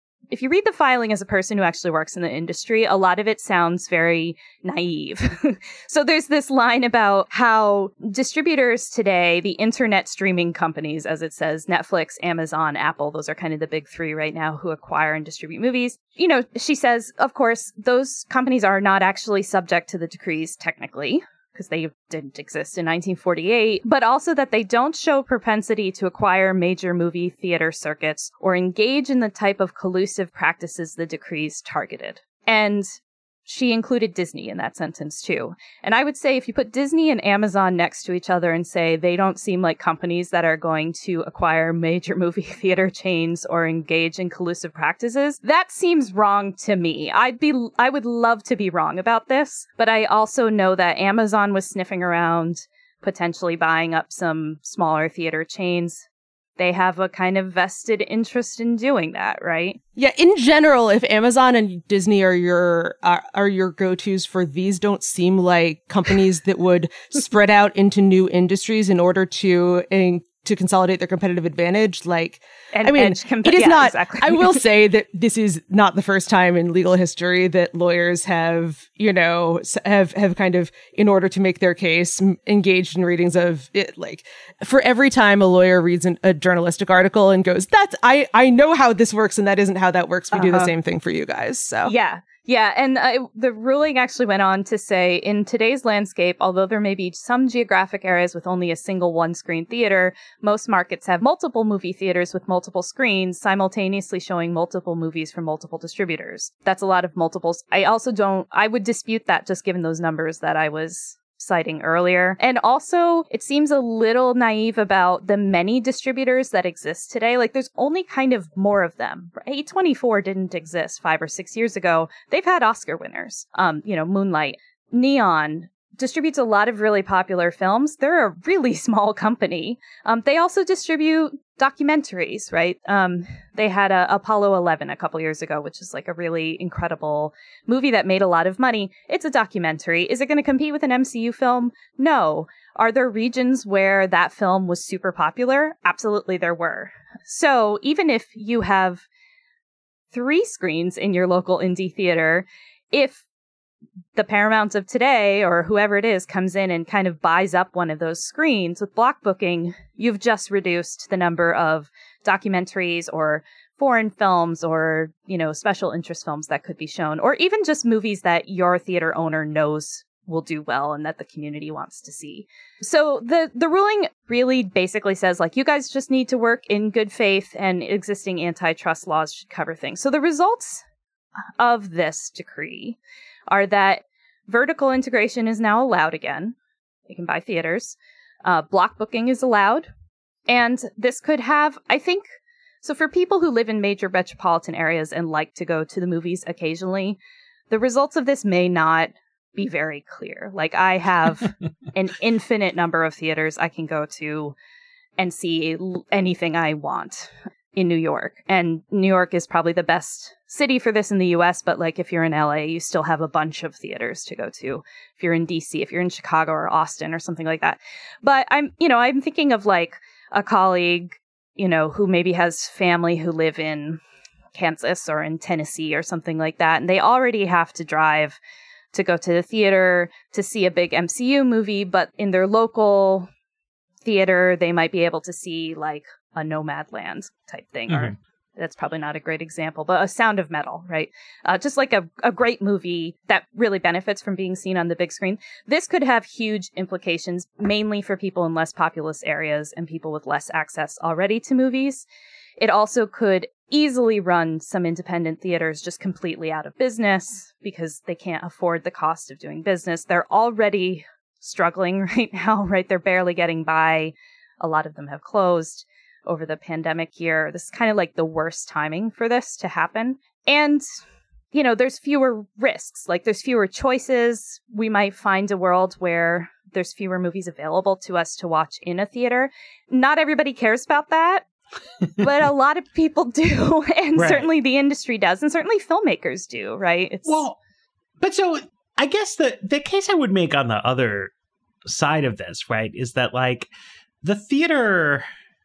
filing as a person who actually works in the industry, a lot of it sounds very naive. So there's this line about how distributors today, the internet streaming companies, as it says, Netflix, Amazon, Apple, those are kind of the big 3 right now who acquire and distribute movies. She says, of course, those companies are not actually subject to the decrees technically, because they didn't exist in 1948, but also that they don't show propensity to acquire major movie theater circuits or engage in the type of collusive practices the decrees targeted. And she included Disney in that sentence too. And I would say if you put Disney and Amazon next to each other and say they don't seem like companies that are going to acquire major movie theater chains or engage in collusive practices, that seems wrong to me. I would love to be wrong about this, but I also know that Amazon was sniffing around, potentially buying up some smaller theater chains. they have a kind of vested interest in doing that, right? Yeah, in general, if Amazon and Disney are your go-tos for these, don't seem like companies that would spread out into new industries in order to consolidate their competitive advantage. Like, it is not. Exactly. I will say that this is not the first time in legal history that lawyers have kind of, in order to make their case, engaged in readings of it. Like, for every time a lawyer reads a journalistic article and goes, I know how this works and that isn't how that works. We do the same thing for you guys. So Yeah, and the ruling actually went on to say, in today's landscape, although there may be some geographic areas with only a single one-screen theater, most markets have multiple movie theaters with multiple screens, simultaneously showing multiple movies from multiple distributors. That's a lot of multiples. I would dispute that just given those numbers that I was citing earlier. And also, it seems a little naive about the many distributors that exist today. Like, there's only kind of more of them. A24 didn't exist 5 or 6 years ago. They've had Oscar winners. Moonlight. Neon distributes a lot of really popular films. They're a really small company. They also distribute documentaries, right? They had Apollo 11 a couple years ago, which is like a really incredible movie that made a lot of money. It's a documentary. Is it going to compete with an MCU film? No. Are there regions where that film was super popular? Absolutely there were. So even if you have 3 screens in your local indie theater, if the Paramount of today or whoever it is comes in and kind of buys up one of those screens with block booking, you've just reduced the number of documentaries or foreign films or, special interest films that could be shown, or even just movies that your theater owner knows will do well and that the community wants to see. So the ruling really basically says, like, you guys just need to work in good faith and existing antitrust laws should cover things. So the results of this decree are that vertical integration is now allowed again. You can buy theaters. Block booking is allowed. And this could have, I think, so for people who live in major metropolitan areas and like to go to the movies occasionally, the results of this may not be very clear. Like, I have an infinite number of theaters I can go to and see anything I want in New York. And New York is probably the best city for this in the US, but like, if you're in LA, you still have a bunch of theaters to go to. If you're in DC, if you're in Chicago or Austin or something like that. But I'm thinking of like a colleague, who maybe has family who live in Kansas or in Tennessee or something like that. And they already have to drive to go to the theater to see a big MCU movie, but in their local theater, they might be able to see like a Nomadland type thing, or that's probably not a great example, but a Sound of Metal, right? Just like a great movie that really benefits from being seen on the big screen. This could have huge implications, mainly for people in less populous areas and people with less access already to movies. It also could easily run some independent theaters just completely out of business because they can't afford the cost of doing business. They're already struggling right now, right? They're barely getting by. A lot of them have closed over the pandemic year. This is kind of like the worst timing for this to happen. And, there's fewer risks. Like, there's fewer choices. We might find a world where there's fewer movies available to us to watch in a theater. Not everybody cares about that. But a lot of people do, and certainly the industry does, and certainly filmmakers do, right? But so I guess the case I would make on the other side of this, right, is that like the theater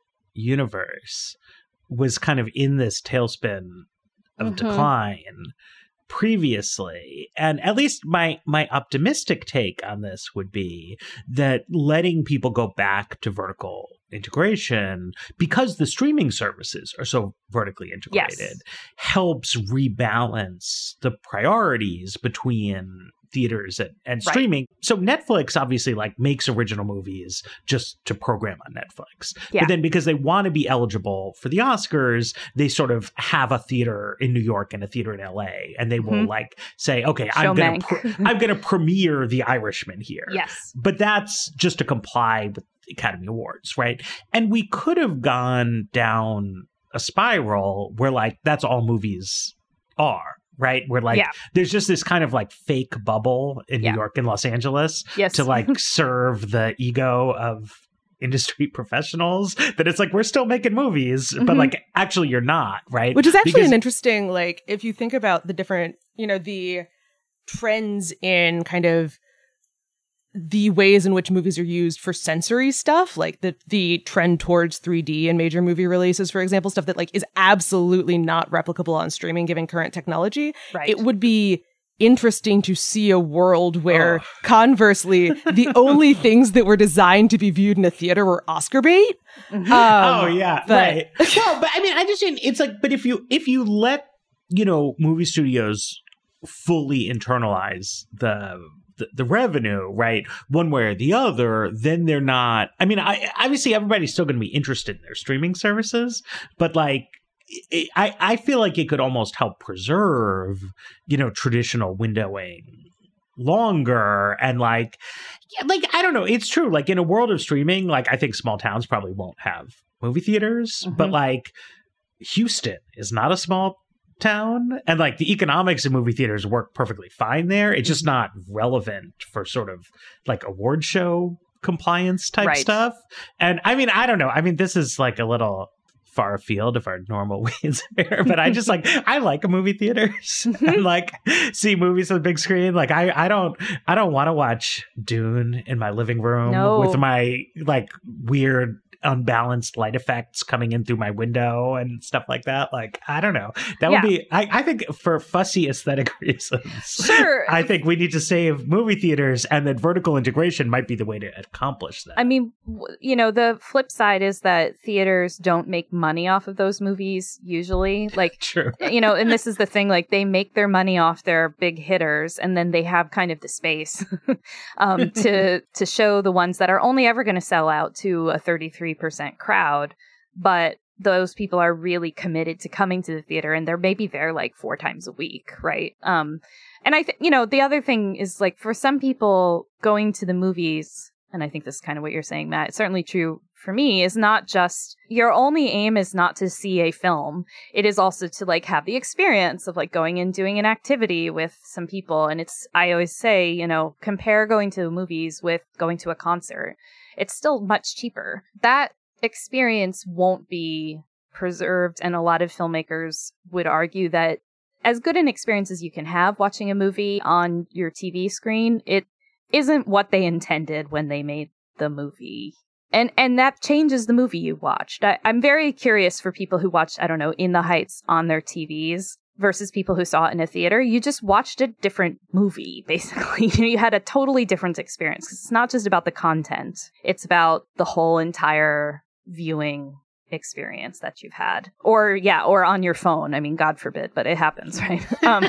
universe was kind of in this tailspin of decline previously. And at least my optimistic take on this would be that letting people go back to vertical integration, because the streaming services are so vertically integrated, helps rebalance the priorities between theaters and streaming. So Netflix obviously like makes original movies just to program on Netflix. But then because they want to be eligible for the Oscars, they sort of have a theater in New York and a theater in LA, and they will like say, okay, I'm going to premiere The Irishman here. Yes. But that's just to comply with the Academy Awards, right? And we could have gone down a spiral where like that's all movies are. Right? Where like there's just this kind of like fake bubble in New York and Los Angeles to like serve the ego of industry professionals that it's like, we're still making movies, but like, actually you're not, right? Which is actually an interesting, like, if you think about the different, the trends in kind of the ways in which movies are used for sensory stuff, like the trend towards 3D in major movie releases, for example, stuff that like is absolutely not replicable on streaming given current technology. Right. It would be interesting to see a world where, conversely, the only things that were designed to be viewed in a theater were Oscar bait. Right. No, but I mean, I just think it's like, but if you let, movie studios fully internalize the revenue, right, one way or the other, then they're not, I mean, obviously everybody's still going to be interested in their streaming services, but like, I feel like it could almost help preserve, traditional windowing longer. And like, I don't know, it's true. Like in a world of streaming, like I think small towns probably won't have movie theaters, but like Houston is not a small town, and like the economics of movie theaters work perfectly fine there. It's just not relevant for sort of like award show compliance type stuff. And I mean, I don't know. I mean, this is like a little far afield of our normal Weeds here, but I just like, I like movie theaters and like see movies on the big screen. Like I don't want to watch Dune in my living room with my like weird unbalanced light effects coming in through my window and stuff like that. Like, I don't know. That would be, I think for fussy aesthetic reasons, sure, I think we need to save movie theaters, and that vertical integration might be the way to accomplish that. I mean, the flip side is that theaters don't make money off of those movies usually. Like, true. And this is the thing, like they make their money off their big hitters, and then they have kind of the space to show the ones that are only ever going to sell out to a 33% crowd, but those people are really committed to coming to the theater, and they're maybe there like 4 times a week, right? And I think, the other thing is like for some people going to the movies, and I think this is kind of what you're saying, Matt, it's certainly true for me, is not just, your only aim is not to see a film. It is also to like have the experience of like going and doing an activity with some people. And I always say, compare going to the movies with going to a concert. It's still much cheaper. That experience won't be preserved, and a lot of filmmakers would argue that as good an experience as you can have watching a movie on your TV screen, it isn't what they intended when they made the movie. And that changes the movie you watched. I'm very curious for people who watched, I don't know, In the Heights on their TVs versus people who saw it in a theater. You just watched a different movie, basically. You had a totally different experience. It's not just about the content. It's about the whole entire viewing experience that you've had. Or on your phone. I mean, God forbid, but it happens, right?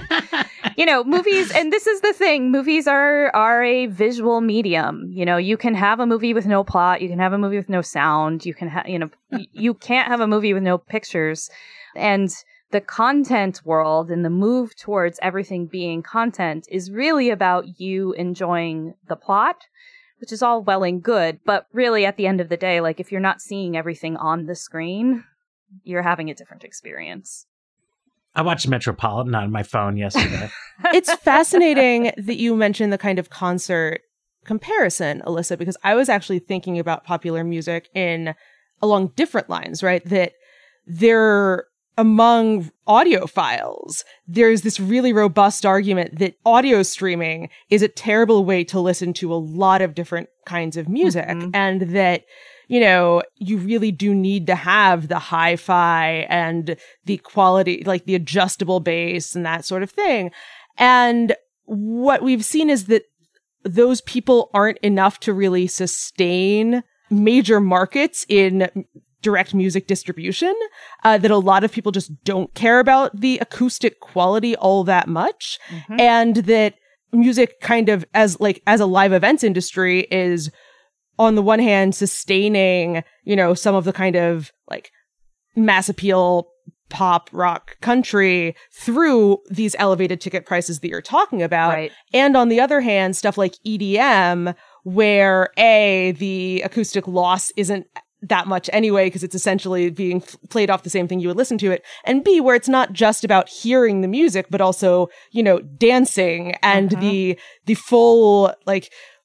Movies, and this is the thing, movies are a visual medium. You can have a movie with no plot. You can have a movie with no sound. You can have, you can't have a movie with no pictures. And the content world and the move towards everything being content is really about you enjoying the plot, which is all well and good. But really, at the end of the day, like if you're not seeing everything on the screen, you're having a different experience. I watched Metropolitan on my phone yesterday. It's fascinating that you mentioned the kind of concert comparison, Alyssa, because I was actually thinking about popular music along different lines, right? That they're among audiophiles, there's this really robust argument that audio streaming is a terrible way to listen to a lot of different kinds of music, and that, you really do need to have the hi-fi and the quality, like the adjustable bass and that sort of thing. And what we've seen is that those people aren't enough to really sustain major markets in direct music distribution, that a lot of people just don't care about the acoustic quality all that much. And that music kind of as a live events industry is on the one hand sustaining, some of the kind of like mass appeal pop, rock, country through these elevated ticket prices that you're talking about. Right. And on the other hand, stuff like EDM, where the acoustic loss isn't that much anyway, because it's essentially being played off the same thing you would listen to it, and B, where it's not just about hearing the music, but also, dancing and the full, like,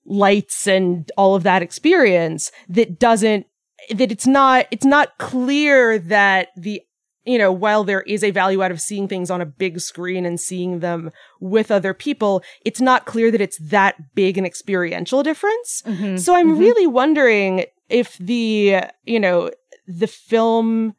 lights and all of that experience it's not clear that while there is a value out of seeing things on a big screen and seeing them with other people, it's not clear that it's that big an experiential difference. Mm-hmm. So I'm really wondering if the film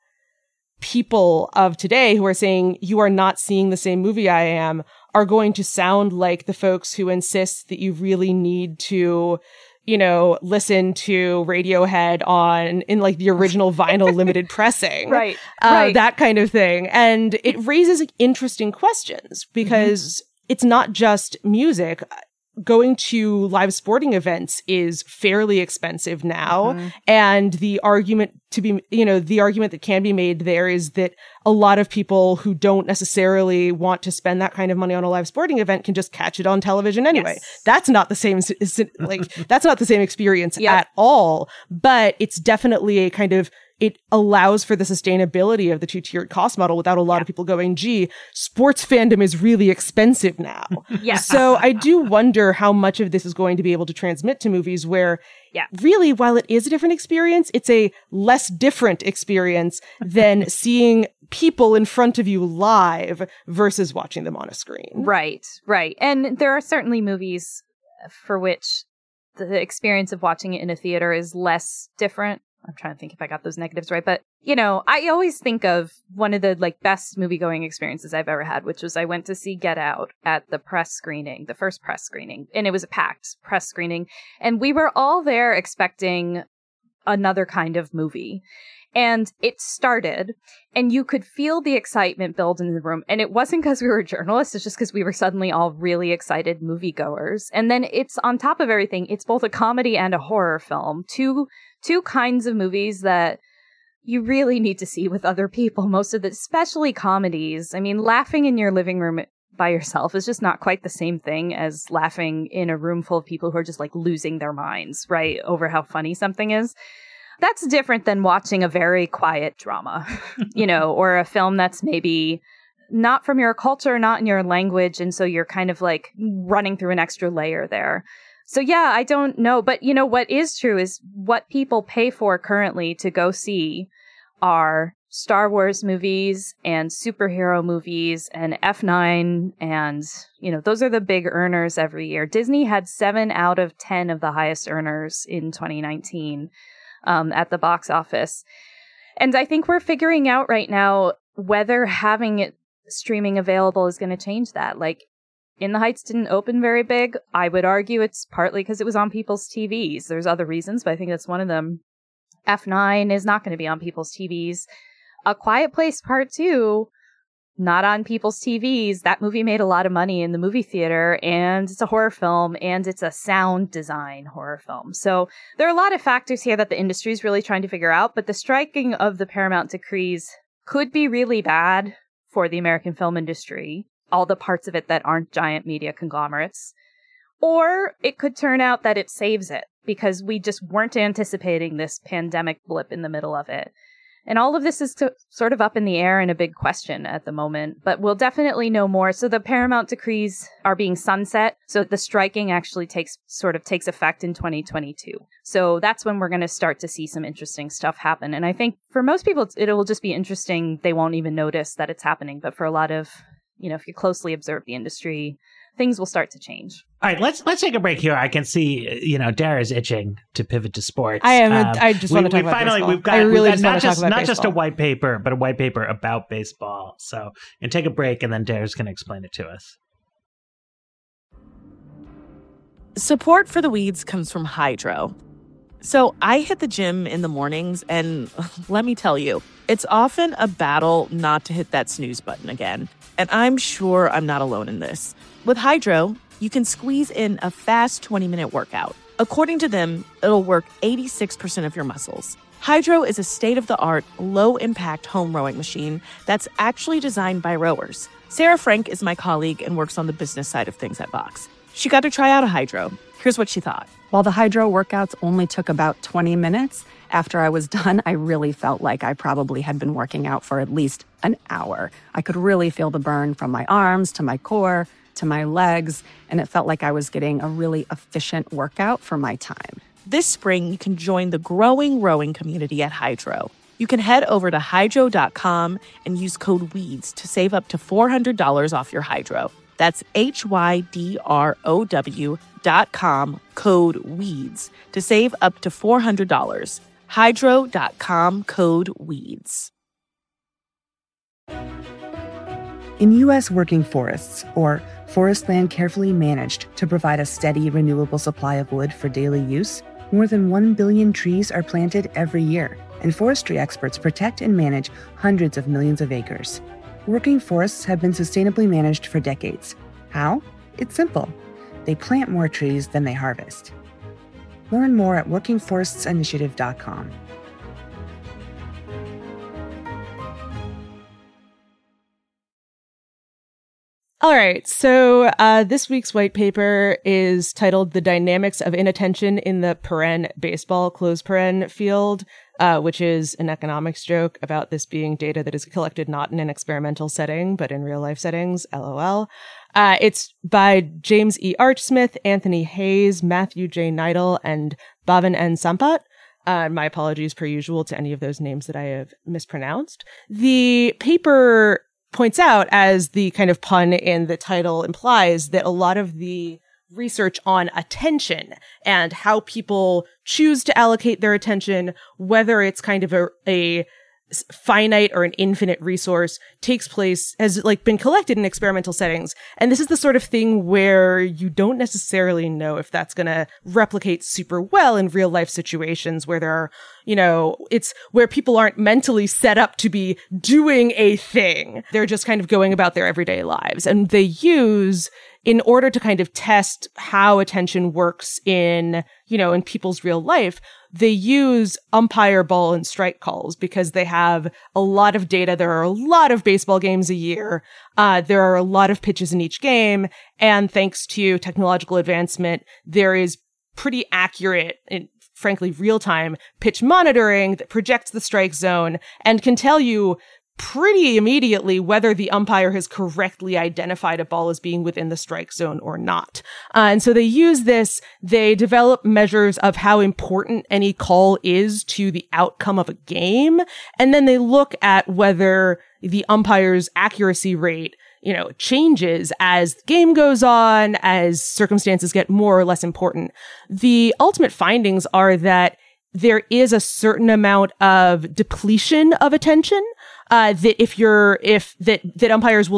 people of today who are saying you are not seeing the same movie I am are going to sound like the folks who insist that you really need to listen to Radiohead in like the original vinyl limited pressing. Right. That kind of thing. And it raises interesting questions because it's not just music. Going to live sporting events is fairly expensive now. Mm-hmm. And the argument that can be made there is that a lot of people who don't necessarily want to spend that kind of money on a live sporting event can just catch it on television anyway. Yes. That's not the same, that's not the same experience at all, but it's definitely a kind of, it allows for the sustainability of the two-tiered cost model without a lot of people going, gee, sports fandom is really expensive now. So I do wonder how much of this is going to be able to transmit to movies where really, while it is a different experience, it's a less different experience than seeing people in front of you live versus watching them on a screen. Right. And there are certainly movies for which the experience of watching it in a theater is less different. I'm trying to think if I got those negatives right. But, I always think of one of the best movie-going experiences I've ever had, which was I went to see Get Out at the press screening, the first press screening. And it was a packed press screening. And we were all there expecting another kind of movie. And it started, and you could feel the excitement build in the room. And it wasn't because we were journalists, it's just because we were suddenly all really excited moviegoers. And then it's, on top of everything, it's both a comedy and a horror film. Two kinds of movies that you really need to see with other people. Most of the, especially comedies. I mean, laughing in your living room by yourself is just not quite the same thing as laughing in a room full of people who are just losing their minds, right, over how funny something is. That's different than watching a very quiet drama, or a film that's maybe not from your culture, not in your language. And so you're kind of running through an extra layer there. So yeah, I don't know. But what is true is what people pay for currently to go see are Star Wars movies and superhero movies and F9. And, those are the big earners every year. Disney had 7 out of 10 of the highest earners in 2019. At the box office. And I think we're figuring out right now whether having it streaming available is going to change that. In the Heights didn't open very big. I would argue it's partly because it was on people's TVs. There's other reasons, but I think that's one of them. F9 is not going to be on people's TVs. A Quiet Place Part 2, not on people's TVs. That movie made a lot of money in the movie theater, and it's a horror film, and it's a sound design horror film. So there are a lot of factors here that the industry is really trying to figure out, but the striking of the Paramount decrees could be really bad for the American film industry, all the parts of it that aren't giant media conglomerates. Or it could turn out that it saves it, because we just weren't anticipating this pandemic blip in the middle of it. And all of this is sort of up in the air and a big question at the moment, but we'll definitely know more. So the Paramount decrees are being sunset. So the striking actually takes effect in 2022. So that's when we're going to start to see some interesting stuff happen. And I think for most people, it will just be interesting. They won't even notice that it's happening. But for a lot of, if you closely observe the industry, things will start to change. All right, let's take a break here. I can see, Dara's itching to pivot to sports. I am. I just want to talk about baseball. We've got not just a white paper, but a white paper about baseball. So, and take a break, and then Dara's going to explain it to us. Support for The Weeds comes from Hydro. So I hit the gym in the mornings, and let me tell you, it's often a battle not to hit that snooze button again. And I'm sure I'm not alone in this. With Hydro, you can squeeze in a fast 20-minute workout. According to them, it'll work 86% of your muscles. Hydro is a state-of-the-art, low-impact home rowing machine that's actually designed by rowers. Sarah Frank is my colleague and works on the business side of things at Vox. She got to try out a Hydro. Here's what she thought. While the Hydro workouts only took about 20 minutes, after I was done, I really felt like I probably had been working out for at least an hour. I could really feel the burn from my arms to my core to my legs, and it felt like I was getting a really efficient workout for my time. This spring, you can join the growing rowing community at Hydrow. You can head over to hydrow.com and use code WEEDS to save up to $400 off your Hydrow. That's HYDROW.com, code WEEDS, to save up to $400. Hydrow.com, code WEEDS. In U.S. working forests, or forest land carefully managed to provide a steady, renewable supply of wood for daily use, more than 1 billion trees are planted every year, and forestry experts protect and manage hundreds of millions of acres. Working forests have been sustainably managed for decades. How? It's simple. They plant more trees than they harvest. Learn more at workingforestsinitiative.com. All right, so this week's white paper is titled The Dynamics of Inattention in the Baseball field, which is an economics joke about this being data that is collected not in an experimental setting, but in real life settings, LOL. It's by James E. Archsmith, Anthony Hayes, Matthew J. Neidel, and Bhavan N. Sampat. My apologies per usual to any of those names that I have mispronounced. The paper points out, as the kind of pun in the title implies, that a lot of the research on attention and how people choose to allocate their attention, whether it's kind of a finite or an infinite resource, has been collected in experimental settings. And this is the sort of thing where you don't necessarily know if that's going to replicate super well in real life situations where there are, it's where people aren't mentally set up to be doing a thing. They're just kind of going about their everyday lives. And they use, in order to kind of test how attention works in people's real life, they use umpire, ball, and strike calls because they have a lot of data. There are a lot of baseball games a year. There are a lot of pitches in each game. And thanks to technological advancement, there is pretty accurate and frankly real-time pitch monitoring that projects the strike zone and can tell you pretty immediately whether the umpire has correctly identified a ball as being within the strike zone or not. And so they use this, they develop measures of how important any call is to the outcome of a game, and then they look at whether the umpire's accuracy rate changes as the game goes on, as circumstances get more or less important. The ultimate findings are that there is a certain amount of depletion of attention, that umpires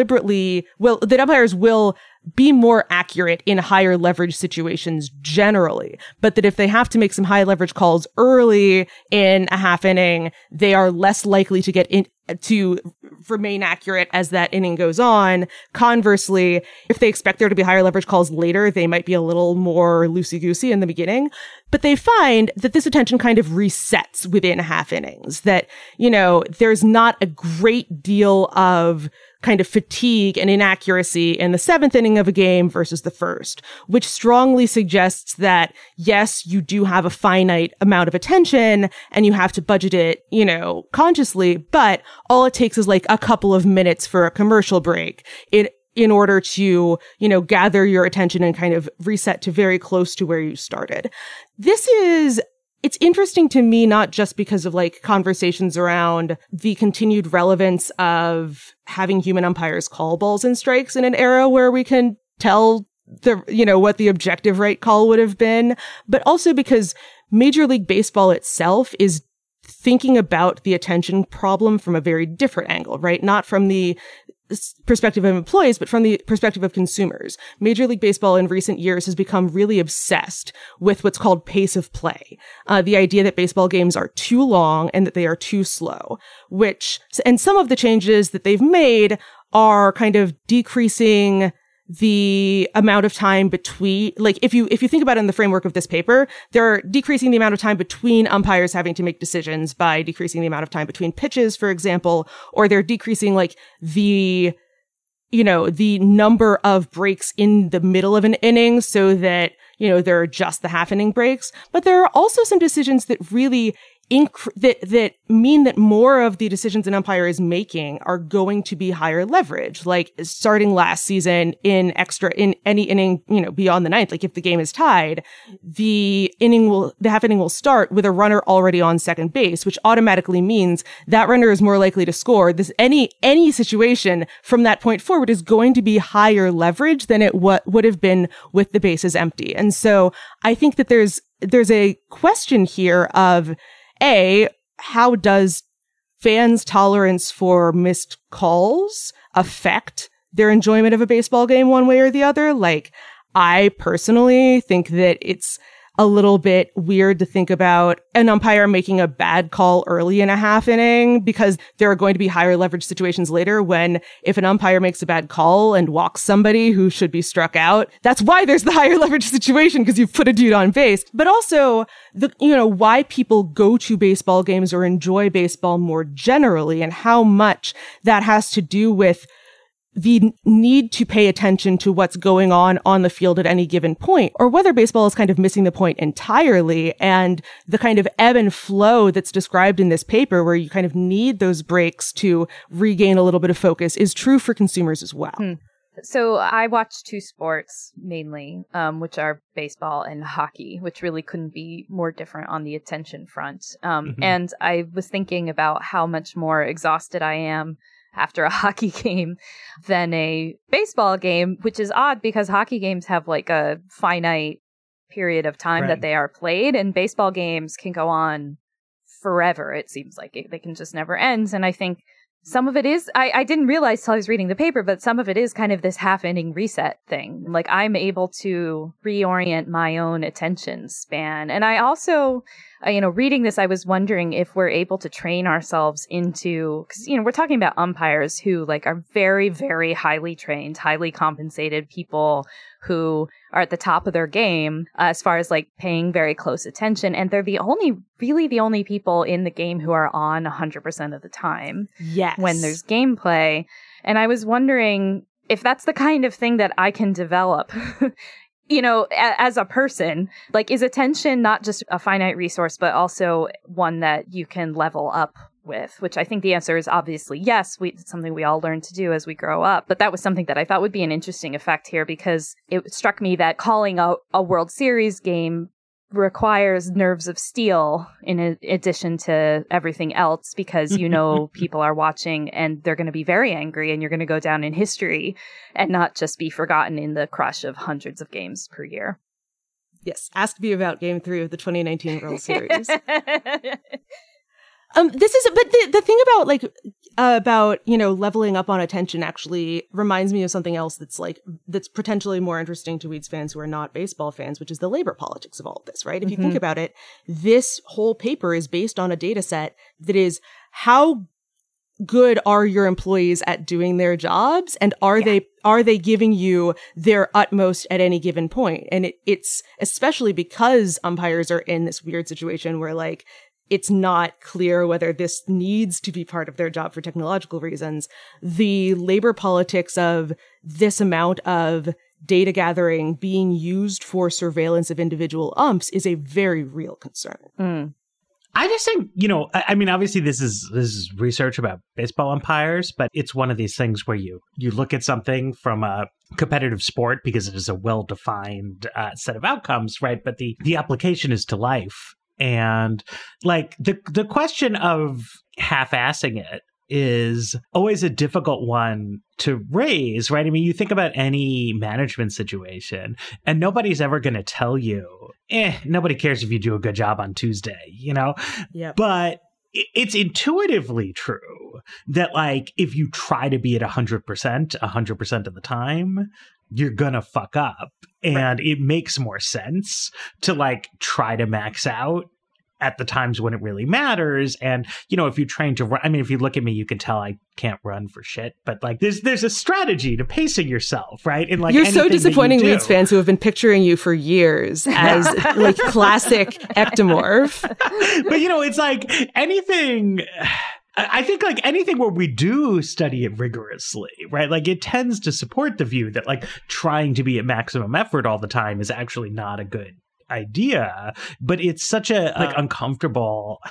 will be more accurate in higher leverage situations generally, but that if they have to make some high leverage calls early in a half inning, they are less likely to remain accurate as that inning goes on. Conversely, if they expect there to be higher leverage calls later, they might be a little more loosey-goosey in the beginning. But they find that this attention kind of resets within half innings, that, there's not a great deal of kind of fatigue and inaccuracy in the seventh inning of a game versus the first, which strongly suggests that, yes, you do have a finite amount of attention and you have to budget it, consciously, but all it takes is like a couple of minutes for a commercial break in order to, gather your attention and kind of reset to very close to where you started. It's interesting to me, not just because of conversations around the continued relevance of having human umpires call balls and strikes in an era where we can tell what the objective right call would have been, but also because Major League Baseball itself is thinking about the attention problem from a very different angle, right? Not from the perspective of employees, but from the perspective of consumers. Major League Baseball in recent years has become really obsessed with what's called pace of play. The idea that baseball games are too long and that they are too slow, and some of the changes that they've made are kind of decreasing the amount of time between, if you think about it in the framework of this paper, they're decreasing the amount of time between umpires having to make decisions by decreasing the amount of time between pitches, for example, or they're decreasing the number of breaks in the middle of an inning so that, there are just the half inning breaks. But there are also some decisions that really that mean that more of the decisions an umpire is making are going to be higher leverage. Like starting last season in any inning, beyond the ninth, like if the game is tied, the half inning will start with a runner already on second base, which automatically means that runner is more likely to score. Any situation from that point forward is going to be higher leverage than it would have been with the bases empty. And so I think that there's a question here of, how does fans' tolerance for missed calls affect their enjoyment of a baseball game one way or the other? Like, I personally think that it's a little bit weird to think about an umpire making a bad call early in a half inning, because there are going to be higher leverage situations later when if an umpire makes a bad call and walks somebody who should be struck out, that's why there's the higher leverage situation, because you've put a dude on base. But also why people go to baseball games or enjoy baseball more generally, and how much that has to do with the need to pay attention to what's going on the field at any given point, or whether baseball is kind of missing the point entirely. And the kind of ebb and flow that's described in this paper, where you kind of need those breaks to regain a little bit of focus, is true for consumers as well. So I watch two sports mainly, which are baseball and hockey, which really couldn't be more different on the attention front. And I was thinking about how much more exhausted I am after a hockey game than a baseball game, which is odd because hockey games have like a finite period of time that they are played, and baseball games can go on forever. It seems like they can just never end. And I think some of it is, I didn't realize till I was reading the paper, but some of it is kind of this half inning reset thing. Like, I'm able to reorient my own attention span. And I also, reading this, I was wondering if we're able to train ourselves into, because, we're talking about umpires who like are very, very highly trained, highly compensated people who are at the top of their game as far as like paying very close attention. And they're the only people in the game who are on 100% of the time. Yes. When there's gameplay. And I was wondering if that's the kind of thing that I can develop, as a person. Like, is attention not just a finite resource, but also one that you can level up with, which I think the answer is obviously yes. It's something we all learn to do as we grow up. But that was something that I thought would be an interesting effect here, because it struck me that calling a World Series game requires nerves of steel in addition to everything else, because people are watching and they're going to be very angry, and you're going to go down in history and not just be forgotten in the crush of hundreds of games per year. Yes. Ask me about Game 3 of the 2019 World Series. The thing about leveling up on attention actually reminds me of something else that's potentially more interesting to Weeds fans who are not baseball fans, which is the labor politics of all of this, right? If you think about it, this whole paper is based on a data set that is, how good are your employees at doing their jobs, and are they giving you their utmost at any given point? And it's especially because umpires are in this weird situation where like it's not clear whether this needs to be part of their job for technological reasons. The labor politics of this amount of data gathering being used for surveillance of individual umps is a very real concern. I just think, obviously this is research about baseball umpires, but it's one of these things where you look at something from a competitive sport because it is a well-defined set of outcomes, right? But the application is to life. And like the question of half-assing it is always a difficult one to raise, right? I mean, you think about any management situation and nobody's ever going to tell you, nobody cares if you do a good job on Tuesday, Yep. But it's intuitively true that like, if you try to be at 100% of the time, you're gonna fuck up. And It makes more sense to like try to max out at the times when it really matters. And, if you train to run, if you look at me, you can tell I can't run for shit, but like there's a strategy to pacing yourself, right? And like, you're so disappointing Leeds fans who have been picturing you for years as like classic ectomorph. But it's like anything, I think like anything where we do study it rigorously, right? Like it tends to support the view that like trying to be at maximum effort all the time is actually not a good idea, but it's such a like uncomfortable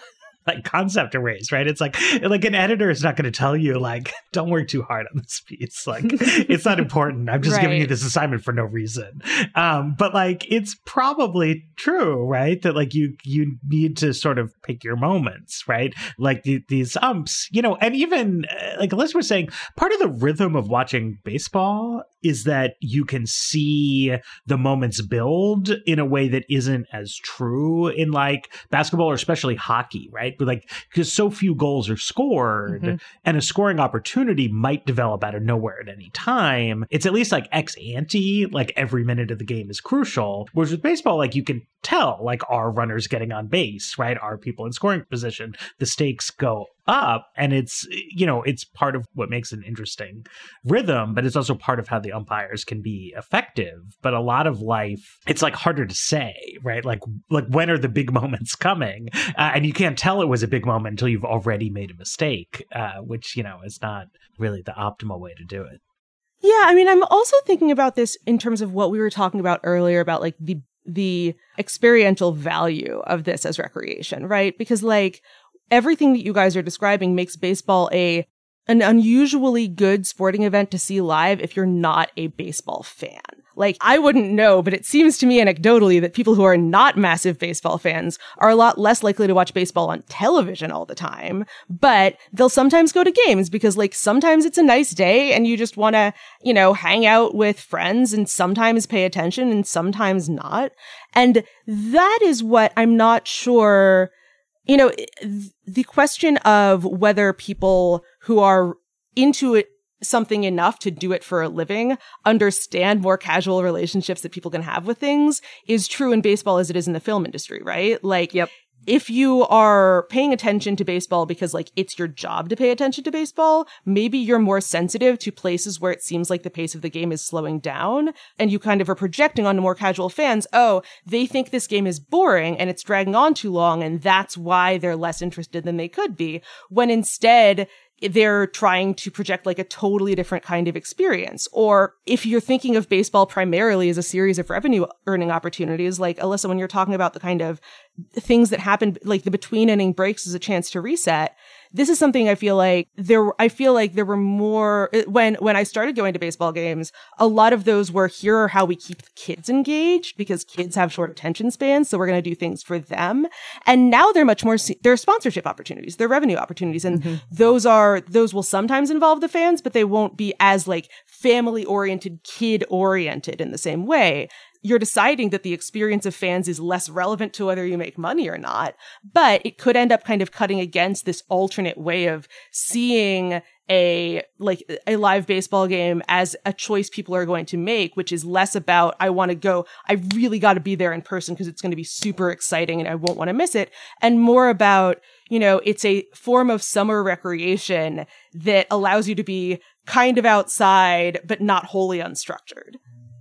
like concept to raise, right? It's like an editor is not going to tell you like, don't work too hard on this piece. Like it's not important. I'm just giving you this assignment for no reason. But like, it's probably true, right? That like you need to sort of pick your moments, right? Like these umps, you know, and even like Alyssa was saying, part of the rhythm of watching baseball is that you can see the moments build in a way that isn't as true in like basketball or especially hockey, right? But like, because so few goals are scored and a scoring opportunity might develop out of nowhere at any time. It's at least like ex ante, like every minute of the game is crucial. Whereas with baseball, like you can tell, like, are runners getting on base, right? Are people in scoring position? The stakes go up, and it's, you know, it's part of what makes an interesting rhythm, but it's also part of how the umpires can be effective. But a lot of life, it's like harder to say, right? Like when are the big moments coming? And you can't tell it was a big moment until you've already made a mistake, which, you know, is not really the optimal way to do it. Yeah, I mean, I'm also thinking about this in terms of what we were talking about earlier about like the experiential value of this as recreation, right? Because like everything that you guys are describing makes baseball an unusually good sporting event to see live if you're not a baseball fan. Like, I wouldn't know, but it seems to me anecdotally that people who are not massive baseball fans are a lot less likely to watch baseball on television all the time, but they'll sometimes go to games because, like, sometimes it's a nice day and you just want to, you know, hang out with friends and sometimes pay attention and sometimes not. And that is what I'm not sure, you know, the question of whether people who are into it something enough to do it for a living understand more casual relationships that people can have with things is true in baseball as it is in the film industry, right? Like, if you are paying attention to baseball because like it's your job to pay attention to baseball, maybe you're more sensitive to places where it seems like the pace of the game is slowing down, and you kind of are projecting onto more casual fans, oh, they think this game is boring and it's dragging on too long, and that's why they're less interested than they could be, when instead they're trying to project like a totally different kind of experience. Or if you're thinking of baseball primarily as a series of revenue earning opportunities, like Alyssa, when you're talking about the kind of things that happen, like the between inning breaks as a chance to reset, this is something I feel like there were more when I started going to baseball games. A lot of those were, here are how we keep the kids engaged because kids have short attention spans. So we're going to do things for them. And now they're much more, they're sponsorship opportunities, they're revenue opportunities. And those will sometimes involve the fans, but they won't be as like family oriented, kid oriented in the same way. You're deciding that the experience of fans is less relevant to whether you make money or not, but it could end up kind of cutting against this alternate way of seeing a live baseball game as a choice people are going to make, which is less about, I want to go, I really got to be there in person because it's going to be super exciting and I won't want to miss it, and more about, you know, it's a form of summer recreation that allows you to be kind of outside, but not wholly unstructured.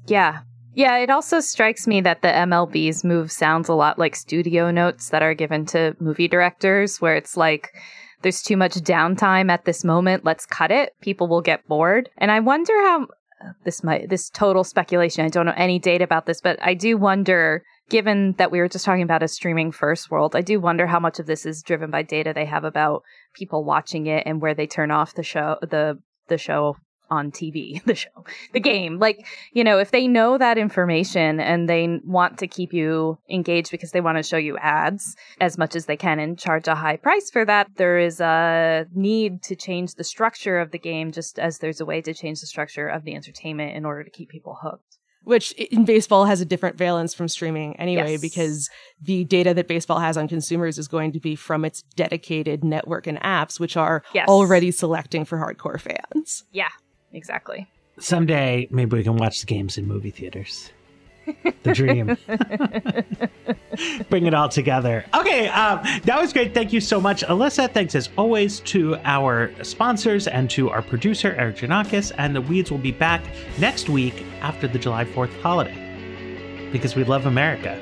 Yeah, it also strikes me that the MLB's move sounds a lot like studio notes that are given to movie directors, where it's like, there's too much downtime at this moment, let's cut it, people will get bored. And I wonder how, this total speculation, I don't know any data about this, but I do wonder, given that we were just talking about a streaming first world, I do wonder how much of this is driven by data they have about people watching it and where they turn off the show on TV, the game. Like, you know, if they know that information and they want to keep you engaged because they want to show you ads as much as they can and charge a high price for that, there is a need to change the structure of the game, just as there's a way to change the structure of the entertainment in order to keep people hooked. Which in baseball has a different valence from streaming anyway, because the data that baseball has on consumers is going to be from its dedicated network and apps, which are already selecting for hardcore fans. Yeah. Exactly. Someday, maybe we can watch the games in movie theaters. The dream. Bring it all together. Okay, that was great. Thank you so much, Alyssa. Thanks as always to our sponsors and to our producer, Eric Janakis. And the Weeds will be back next week after the July 4th holiday, because we love America.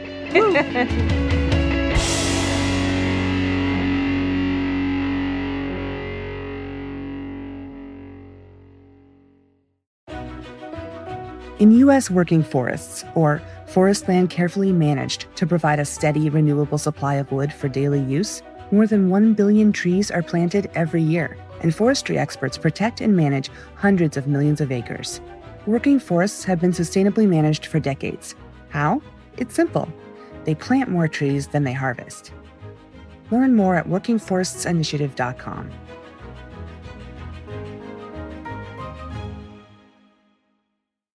In U.S. working forests, or forest land carefully managed to provide a steady, renewable supply of wood for daily use, More than 1 billion trees are planted every year, and forestry experts protect and manage hundreds of millions of acres. Working forests have been sustainably managed for decades. How? It's simple. They plant more trees than they harvest. Learn more at workingforestsinitiative.com.